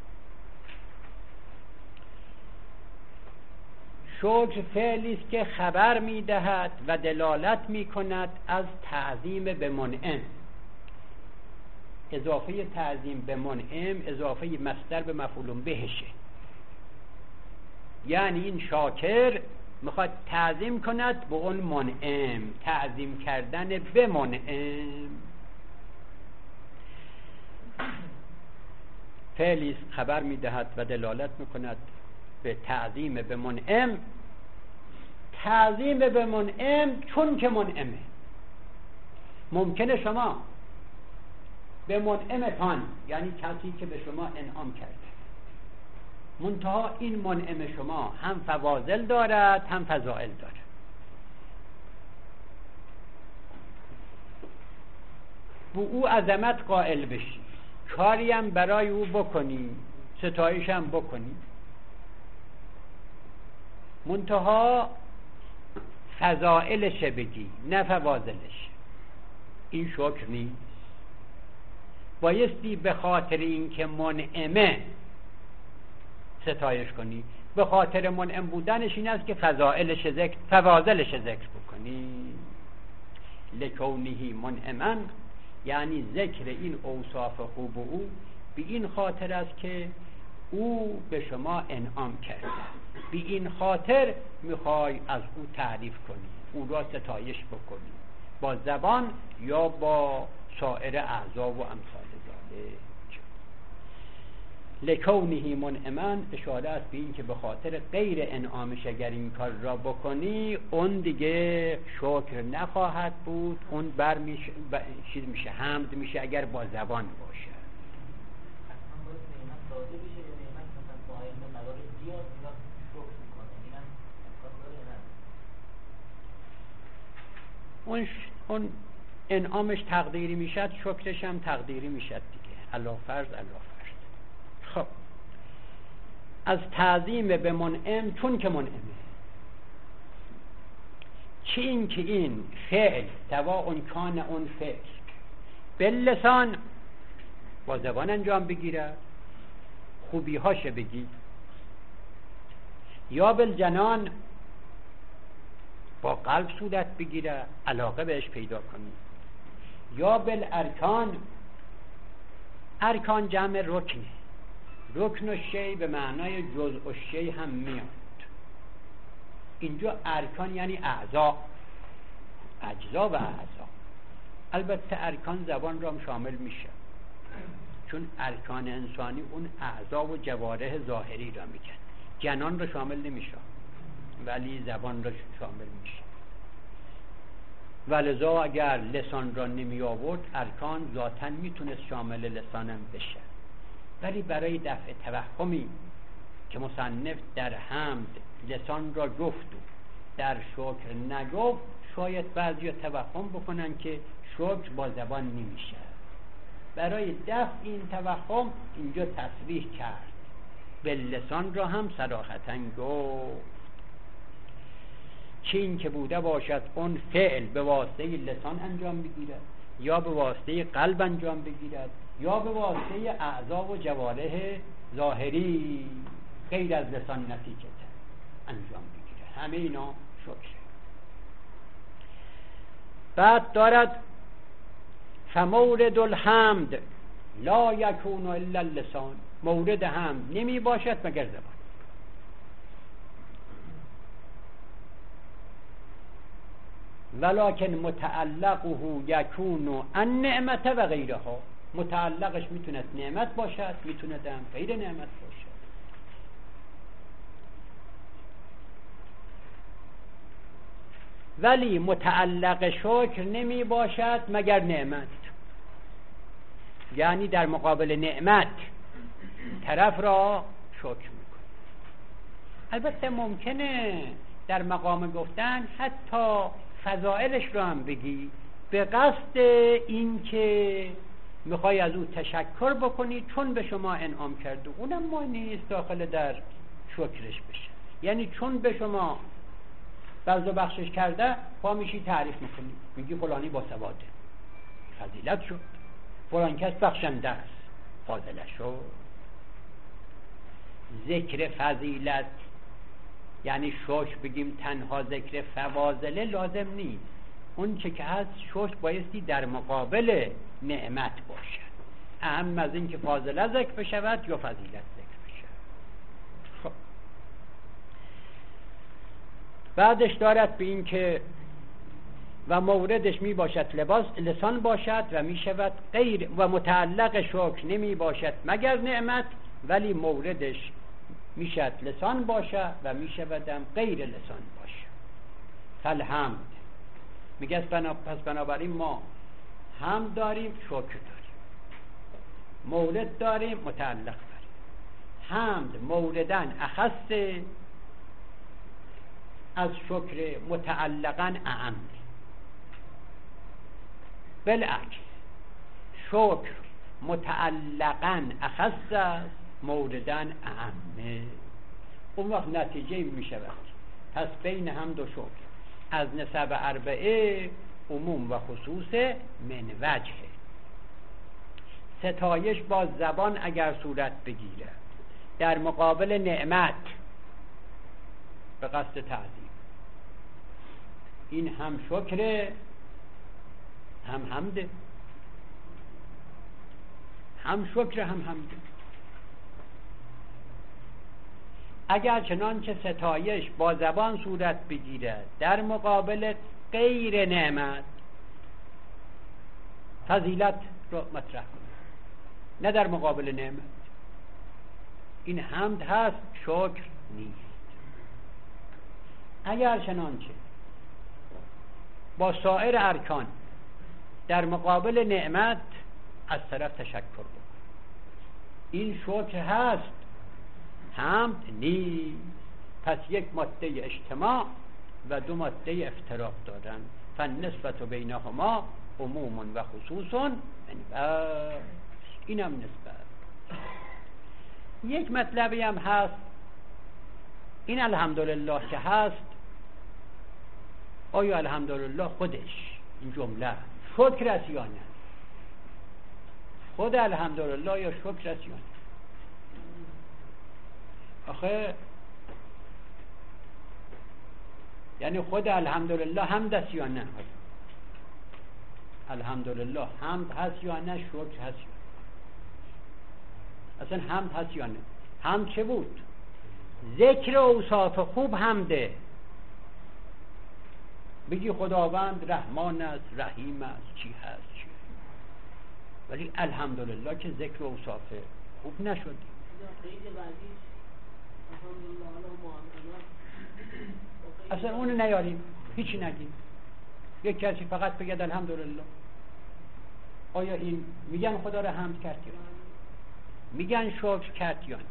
شکر فعلی است که خبر میدهد و دلالت میکند از تعظیم به منعم. اضافه تعظیم به منعم اضافه مصدر به مفعول بهشه، یعنی این شاکر میخواد تعظیم کند به اون منعم، تعظیم کردن به منعم. فعلی خبر میدهد و دلالت میکند به تعظیم به منعم. تعظیم به منعم چون که منعمه. ممکنه شما به منعمتان، یعنی کسی که به شما انعام کرده، منتها این منعم شما هم فواضل دارد هم فضائل دارد. به او عظمت قائل بشی، کاری هم برای او بکنی، ستایش هم بکنی، منتها فضائلش بگی نه فواضلش. این شکر نیست. بایستی به خاطر این که منعمه ستایش کنی، به خاطر منعم بودنش این است که فضائلش ذکر، فواضلش ذکر بکنی. لکونهی منعما، یعنی ذکر این اوصاف خوب او به این خاطر است که او به شما انعام کرده. بی این خاطر میخوای از او تعریف کنی، او را ستایش بکنی، با زبان یا با سایر اعضا و امثال ذالک. لکونه منعما، اشاره است به این که به خاطر غیر انعامش اگر این کار را بکنی اون دیگه شکر نخواهد بود، اون چیز میشه، حمد میشه اگر با زبان باشه. اون انعامش تقدیری میشد، شکرش هم تقدیری میشد دیگه، علا فرض علا فرض. خب از تعظیم به منعم، چون که منعمه، چه این که این فعل سواء کان اون فعل باللسان، با زبان انجام بگیره، خوبی هاشه بگی، یا بالجنان، با قلب صورت بگیره، علاقه بهش پیدا کنی، یا بالارکان، ارکان جمع رکنه، رکن و شی به معنای جزء و شی هم میاد. اینجا ارکان یعنی اعضا، اجزا و اعضا. البته ارکان زبان را هم شامل میشه، چون ارکان انسانی اون اعضا و جوارح ظاهری را میگن، جنان را شامل نمیشه ولی زبان را شامل میشه. ولذا اگر لسان را نمی آورد ارکان ذاتاً میتونست شامل لسانم بشه، ولی برای دفع توهمی که مصنف در حمد لسان را گفت و در شکر نگفت، شاید بعضی توهم بکنن که شکر با زبان نمیشه. برای دفع این توهم اینجا تصریح کرد، به لسان را هم صراحتاً گفت. چه این که بوده باشد اون فعل به واسطه لسان انجام بگیرد، یا به واسطه قلب انجام بگیرد، یا به واسطه اعضا و جوارح ظاهری غیر از لسان نتیجه انجام بگیرد، همه اینا شکر. بعد دارد فمورد الحمد لا یکون الا اللسان، مورد حمد نمی باشد مگر زبان. ولکن متعلقه یکون النعمت و غیرها، متعلقش میتونه نعمت باشد، میتونه هم غیر نعمت باشد. ولی متعلق شکر نمی باشد مگر نعمت، یعنی در مقابل نعمت طرف را شکر میکنه. البته ممکنه در مقام گفتن حتی فضائلش را هم بگی به قصد این که میخوای از او تشکر بکنی چون به شما انعام کرده، اونم ما نیست داخل در شکرش بشه. یعنی چون به شما بذل و بخشش کرده پا میشی تعریف میکنی، میگی فلانی با سواده، فضیلت شد، فلان کس بخشنده است، فاضله شد. ذکر فضیلت یعنی شکر بگیم تنها ذکر فواضله لازم نیست، اون چه که هست شکر بایستی در مقابل نعمت باشد، اهم از این که فاضله ذکر بشود یا فضیلت ذکر بشود. خب بعدش دارد به این که و موردش می باشد لسان باشد و می شود غیر، و متعلق شکر نمی باشد مگر نعمت، ولی موردش می شود لسان باشه و می شودم غیر لسان باشه. فالحمد میگه پس بنابراین ما هم داریم، شکر داریم، مورد داریم، متعلق داریم. حمد موردن اخص از شکر، متعلقا اعم. بالعکس شکر متعلقا اخص است، موردن اعمه. اون وقت نتیجه می شود پس بین حمد و شکر از نسب اربعه عموم و خصوص من وجهه. ستایش با زبان اگر صورت بگیره در مقابل نعمت به قصد تعظیم، این هم شکر هم حمده، هم شکر هم حمده. اگر چنان که ستایش با زبان صورت بگیرد در مقابل غیر نعمت، فضیلت رو مطرح کنه، نه در مقابل نعمت. این حمد هست، شکر نیست. اگر چنانچه با سایر ارکان در مقابل نعمت از طرف تشکر بکن، این شکر هست، حمد نیست. پس یک ماده اجتماع و دو ماده افتراق دارن. فالنسبت بینهما عموم و خصوص من بعد. اینم نسبت. یک مطلبی هم هست، این الحمدلله که هست، آیا الحمدلله خودش این جمله شکر است یا نه؟ خود الحمدلله یا شکر است یا نه؟ آخه یعنی خود الحمدلله حمد است یا نه؟ الحمدلله حمد هست یا نه؟ شکر هست یا نه؟ اصلا حمد هست یا نه؟ حمد چه بود؟ ذکر اوصاف خوب حمده. بگی خداوند رحمان است، رحیم است، چی هست چی، ولی الحمدلله که ذکر اوصاف خوب نشدی. اصلا اون نیاریم، هیچی نگیم. یک کسی فقط بگید الحمدلله. آیا این میگن خدا را حمد کرد یا نه؟ میگن شکر کرد یا نه؟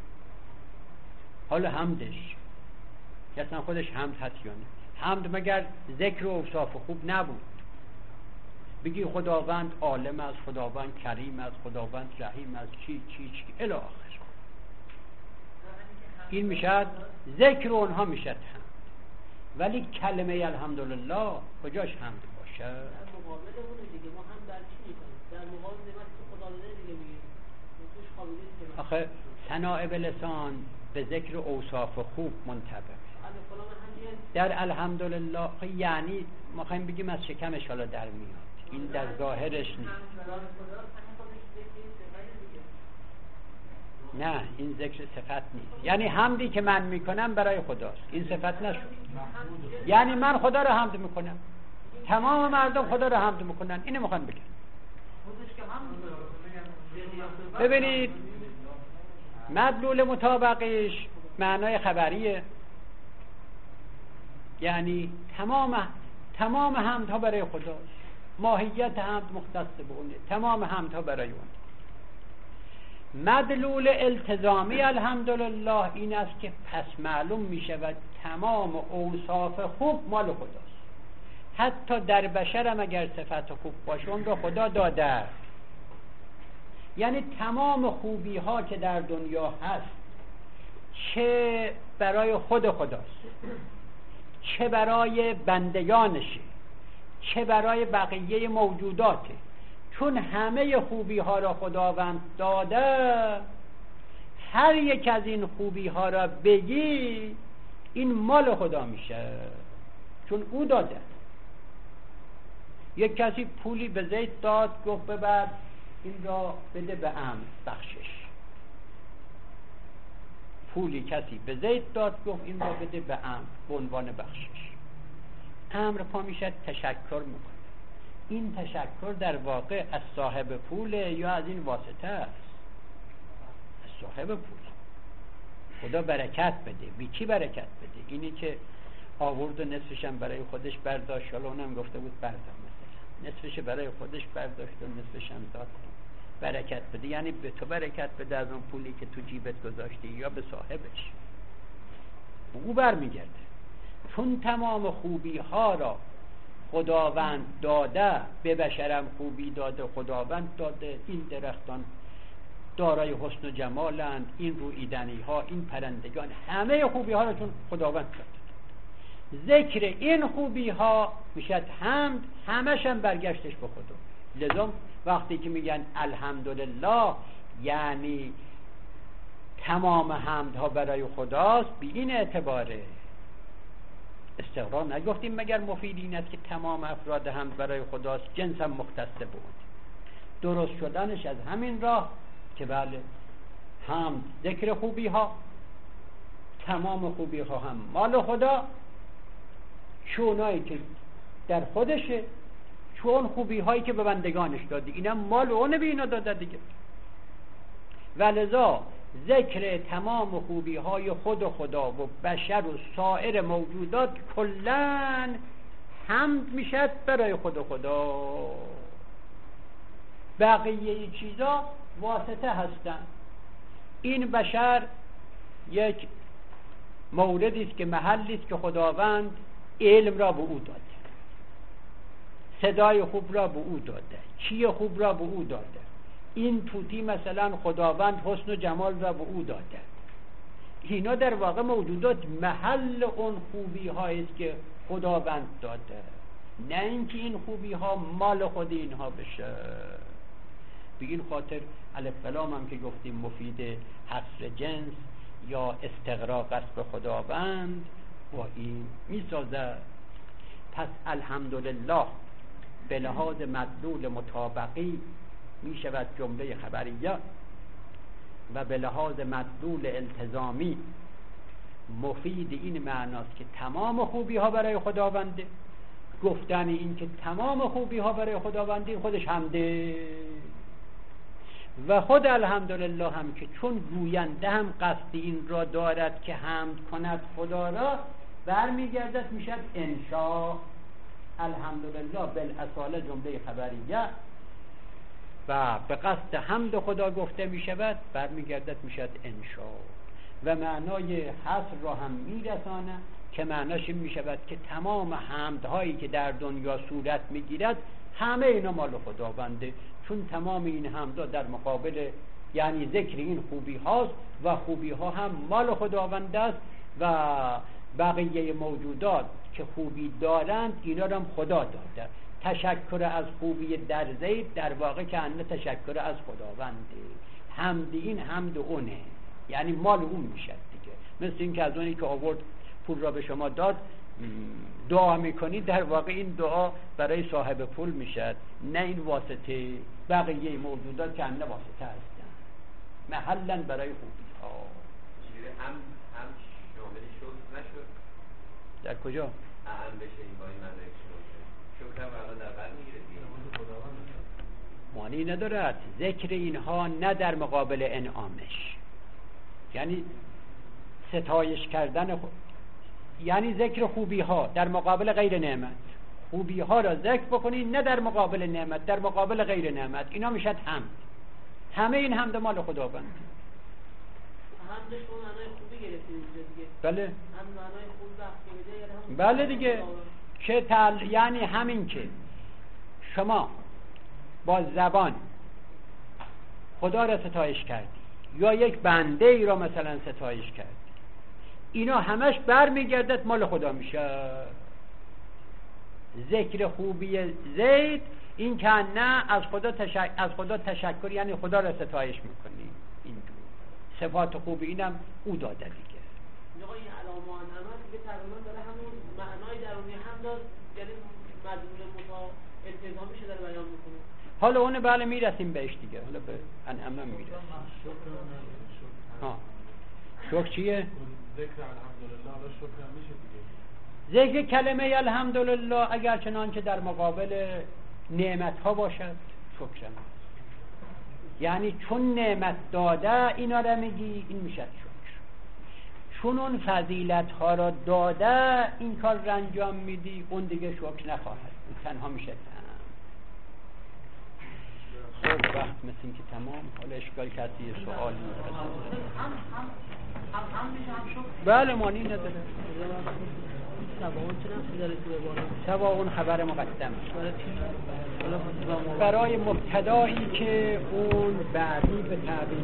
حالا حمدش که اصلا خودش حمد هست یا نه؟ حمد مگر ذکر و اوصاف خوب نبود؟ بگی خداوند عالم است، خداوند کریم است، خداوند رحیم است، چی الی آخر. این میشد ذکر اونها میشد حمد. ولی کلمه الحمدلله کجاش حمد باشه؟ در مقابل اون دیگه ما هم در چی میکنیم؟ در مقابل نعمت که خدا داده دیگه میگیم توش قابلیت. آخه ثناء به لسان به ذکر اوصاف خوب منطبقه. در الحمدلله یعنی ما خواهیم بگیم از شکمش حالا در میاد، این در ظاهرش نیست. نه، این ذکر صفت نیست. یعنی حمدی که من میکنم برای خداست، این صفت نشد. یعنی من خدا رو حمد میکنم، تمام مردم خدا رو حمد میکنن، اینو میخوان بگن. ببینید مدلول مطابقش معنای خبریه، یعنی تمام حمدها برای خداست، ماهیت حمد مختص به اونه، تمام حمدها برای اون. مدلول التزامی الحمدلله این است که پس معلوم می شود تمام اوصاف خوب مال خداست. حتی در بشرم اگر صفت خوب باشه اون رو خدا داده. یعنی تمام خوبی ها که در دنیا هست، چه برای خود خداست، چه برای بندگانشه، چه برای بقیه موجوداته، چون همه خوبی ها را خداوند داده، هر یک از این خوبی ها را بگی این مال خدا میشه، چون او داده. یک کسی پولی به زید داد، گفت ببر این را بده به امر بخشش. پولی کسی به زید داد، گفت این را بده به امر به عنوان بخشش. امر پا میشه تشکر میکنه. این تشکر در واقع از صاحب پوله یا از این واسطه است؟ از صاحب پول. خدا برکت بده. بی چی برکت بده؟ اینی که آورد و نصفش هم برای خودش برداشت، حالا اونم گفته بود بردار، مثلا نصفش برای خودش برداشت و نصفش هم داد. برکت بده یعنی به تو برکت بده از اون پولی که تو جیبت گذاشتی، یا به صاحبش، او برمیگرده. چون تمام خوبی ها را خداوند داده، به بشرم خوبی داده، خداوند داده. این درختان دارای حسن و جمالند، این رویدنی ها، این پرندگان، همه خوبی ها را چون خداوند داده. ذکر این خوبی ها میشد حمد، همش هم برگشتش به خدا. لذا وقتی که میگن الحمدلله یعنی تمام حمدها برای خداست، بی این اعتباره. استقرار نگفتیم مگر مفید این است که تمام افراد حمد برای خداست، جنس هم مختص بود. درست شدنش از همین راه که بله حمد ذکر خوبی ها، تمام خوبی ها هم مال خدا، چونایی که در خودشه، چون خوبی هایی که به بندگانش دادی اینم مال اونه، به اینا داده دیگه. ولذا ذکر تمام خوبی های خود خدا و بشر و سایر موجودات کلن حمد میشد برای خود خدا. بقیه چیزا واسطه هستن. این بشر یک موردی است که محلی است که خداوند علم را به او داده، صدای خوب را به او داده، چی خوب را به او داده. این توتی مثلا خداوند حسن و جمال را به او داده. اینا در واقع موجودات محل اون خوبی هاییست که خداوند داده، نه اینکه این خوبی ها مال خود اینها بشه. به این خاطر الف لام هم که گفتیم مفید حصر جنس یا استغراق است به خداوند با این میسازه. پس الحمدلله به لحاظ مدلول مطابقی می شود جمله خبریه و به لحاظ مدلول التزامی مفید این معناست که تمام خوبی ها برای خداونده. گفتن این که تمام خوبی ها برای خداونده خودش حمده و خود الحمدلله هم که چون گوینده هم قصد این را دارد که حمد کند خدا را، برمیگردد میشد انشاء. الحمدلله بالاصاله جمله خبریه و به قصد حمد خدا گفته می شود، برمیگردد می شود انشاء و معنای حصر را هم می رسانه که معناش می شود که تمام حمدهایی که در دنیا صورت می گیرد همه اینا مال خداونده، چون تمام این حمدها در مقابل یعنی ذکر این خوبی هاست و خوبی ها هم مال خداوند است و بقیه موجودات که خوبی دارند اینا را هم خدا داده. تشکر از خوبی در زید در واقع که انه تشکر از خداونده. حمد این حمد اونه، یعنی مال اون میشد دیگه. مثل این که از اونی که آورد پول را به شما داد دعا میکنید، در واقع این دعا برای صاحب پول میشد، نه این واسطه. بقیه موجودات که انه واسطه هستن محلا برای خوبی ها. هم شامل شکر نشد؟ در کجا؟ اهم بشه این با این معنی شکر هم الان در بر میگیره دیگه. معنی ندارد ذکر اینها نه در مقابل انعامش، یعنی ستایش کردن یعنی ذکر خوبی ها در مقابل غیر نعمت. خوبی ها را ذکر بکنی نه در مقابل نعمت، در مقابل غیر نعمت. اینا میشد حمد. همه این حمد مال خداوند. حمدش اون معنای خوبی گرفتیم دیگه. بله. هم معنای خوب وقتی میده یعنی هم بله دیگه. که یعنی همین که شما با زبان خدا را ستایش کردی یا یک بنده ای را مثلا ستایش کردی، اینا همش برمیگردد مال خدا میشه. ذکر خوبی زید این که نه از خدا تشکر یعنی خدا را ستایش میکنی. این صفات خوبی اینم او داده دیگه. آقا این علامه و انعامه دیگه تقریبا داره همون معنای درونی هم داد، یعنی مدلول التزامیش داره بیان میکنه. حالا اون بله میرسیم بهش دیگه. حالا به انعامه میرسیم. ها شکر چیه؟ ذکر الحمدلله. حالا شکر هم میشه دیگه. ذکر کلمه الحمدلله اگر چنانچه در مقابل نعمت ها باشد شکر هم. یعنی چون نعمت داده اینا را میگی، این میشد شکر. چون اون فضیلت ها را داده این کار را انجام میدی، اون دیگه شکر نخواهد، تنها میشه. خب وقت مثل این که تمام. حالا اشکال کسی سوالی بله مانی نداره. سواء خبر مقدم برای مبتدایی که اون بعدی به تعبیر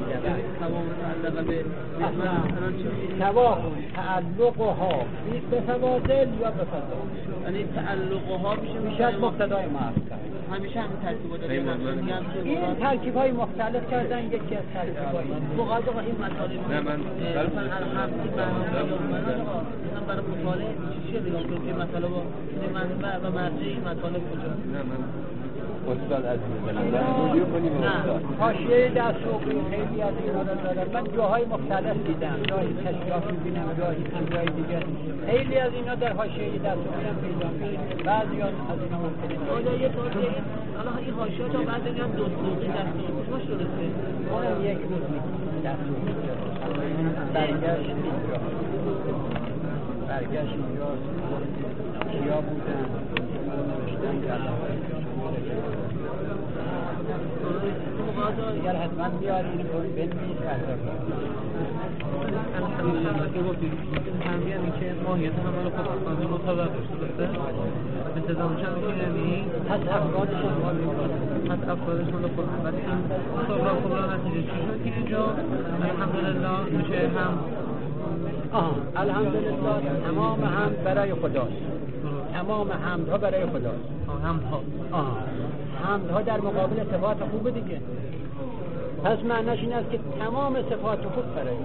سواء تعلقها به فواضل یا به فضائل، یعنی تعلقها میشه مبتدای معرفت. همیشه همین ترکیب داره. این ترکیب های مختلف کردن. یکی از ترکیب های فقط این مطالب نه من برای مطالعه چیه دیگه که مطالب و منبع و مرجع این مطالب کجا؟ نه من استاد عزیز دلم رجوع کنیم به استاد. حاشیه دستوقی خیلی از اینا رو دارم. من جاهای مختلف دیدم، گاهی کشیات می‌بینم، گاهی هم جای دیگه. خیلی از اینا در حاشیه دستوقی هم پیدا میشه. بعضی از اینا ممکنه حالا یه توضیح، حالا این حاشیه تا بعد میگم دستوقی باش درسته. اونم یک روز دستوقی برگشت اینجا. برگشت اینجا کیا بودن؟ نوشتن اگر حتما بیاد این رو بنویس همین یعنی که ماهیت همه رو خود افغانی مطابق داشته درسته؟ انتظامش هم میشه یعنی پس افرادشون رو خود ولی این صبح خود را نتیجه چی شد که اینجا الحمدلله میشه هم الحمدلله تمام حمد برای خداست. تمام حمدها برای خداست. حمدها در مقابل صفات خوبه دیگه. پس معنیش این است که تمام صفات خوب برای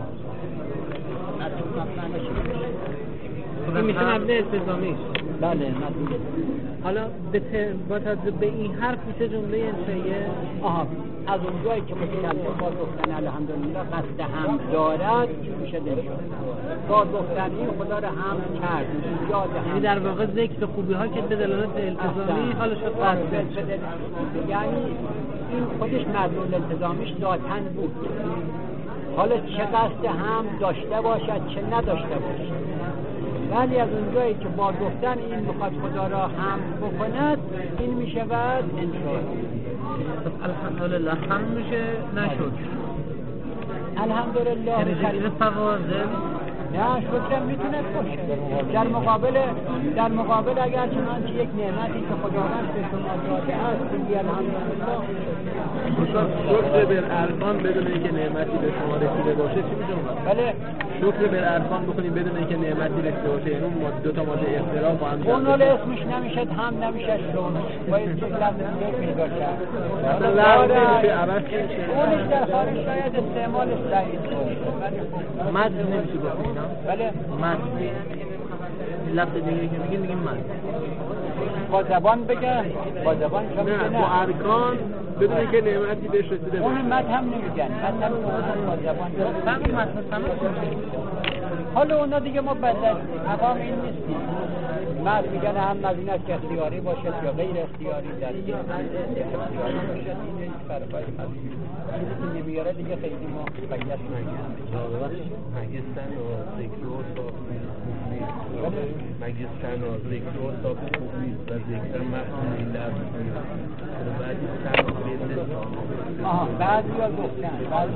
معنیش این میشه مبنی التزامیش. بله مبنی. حالا با توجه به این حرف میشه جمله انشائیه از اون جایی که متکلم با گفتن الحمدلله قصد حمد دارد میشه دلشون با گفتن این خدا رو حمد کرد یاد یعنی در واقع ذکر خوبی ها که به دلالت التزامی حالا شد قصد یعنی این خودش مدلول التزامیش ذاتن بود. حالا چه قصد حمد داشته باشد چه نداشته باشد، ولی از اونجایی که با گفتن این بخواد خدا را حمد بکند این میشود انشاءالله. الحمدلله هم میشه نشد الحمدلله یعنی فواضل نه شکرم میتونه باشه در مقابل اگر چنانچه یک نعمتی که خداوند به شما داده است بگی الحمدلله. شکر بالعرفان بدون اینکه نعمتی به شما رسیده باشه چی میشه؟ بله شکر بالعرفان بکنیم بدون اینکه نعمتی رسیده باشه، یعنی اون دو تا ماده اختلاف با هم اون اسمش نمیشه هم نمیشه شروع باید چیز لفظ پیدا کرد. اونش در خارج شاید استعمالش ضعیف باشه. مد نمیشه گفت اینا؟ بله مد لفظ دیگه که میگیم مد با زبان بگن با زبان شما نه با ارکان بدون اینکه نعمتی بهش رسیده اون مد هم نمیگن مد هم با زبان فقط مد حالا اونا دیگه ما بدل مقام این نیستیم. مد میگن هم از این است که اختیاری باشد یا غیر اختیاری در یک اختیاری باشد این فرقای خیلی که نمیاره دیگه خیلی ما بقیت مگستن و ذکر و صاف مگستن و ذکر و صاف خوب نیست و ذکر مفهومی در بعدی سر و بیزه بعضی ها گفتن بعضی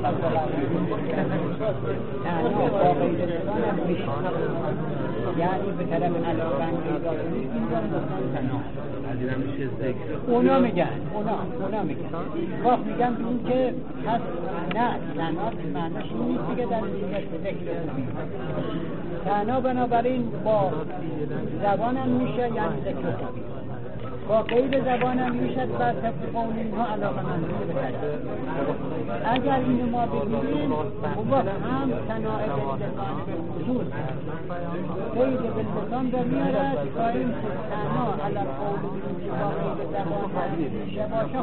با غیر لسان هم میشن یعنی به طرف علاقن ایداری این را گفتن تنها از این هم میشه ذکر اونا میگن وقت میگن بگیم که پس نه تنها معنیش این نیست دیگه در اینجا ذکر خوبی تنها بنابراین با زبانم میشه یعنی ذکر خوبی با غیر زبانم میشد بر طبق قول اینها علاقه منظور بکنه. اگر اینو ما بگیریم اون وقت هم صناعه باللسان خصوص غیر باللسان بمیارد قائم شد تنها علی قول با غیر زبان میشه باشه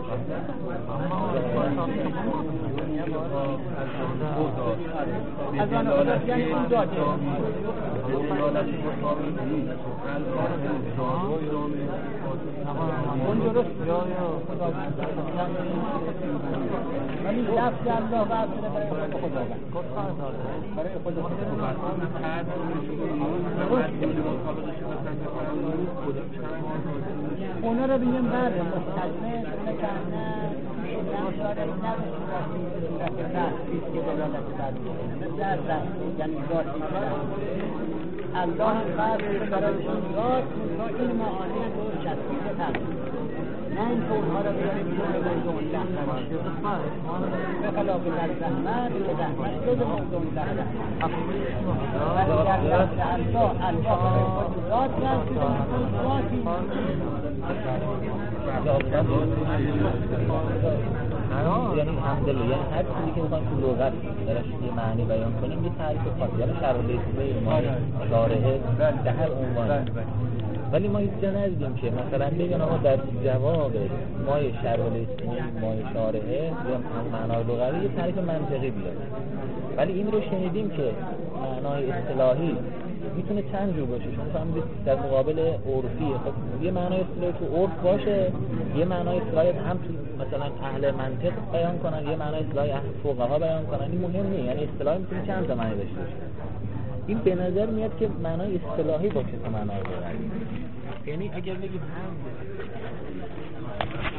از آن خدا یعنی اون داده اون درست ولی لفظ الله و اصله برای خود اونا رو بگیم بعد مستلمه نکنه داره که دلالت مثل یعنی ذاتی الله هم فرد برایشون ذات این معانی رو شخصیت هست نه این که اونها رو بیاریم جمله موضوع لحظه به خلاف در زحمت که زحمت جز موضوع لحظه ولی در لحظه الله برای خود ذات رسید ذاتی یعنی الحمدلله یعنی هر چیزی که میخوایم تو لغت درش یه معنی بیان کنیم یه تعریف خاص یعنی شرح رسیده ایمان شارحه در هر عنوان ولی ما هیچ جا ندیدیم که مثلا بگن آقا در جواب مای شرولستینی مای شارحه یا معنای لغوی یه تعریف منطقی بیاد. ولی این رو شنیدیم که معنای اصطلاحی میتونه چند جو باشه. شما فهمیدید در مقابل عرفی خب یه معنای اصطلاحی تو عرف باشه، یه معنای اصطلاحی هم تو مثلا اهل منطق بیان کنن، یه معنای اصطلاحی اهل فقها بیان کنن. این مهم نیست، یعنی اصطلاحی میتونه چند تا معنی داشته باشه. این به نظر میاد که معنای اصطلاحی باشه تا معنای لغوی. یعنی اگر بگیم هم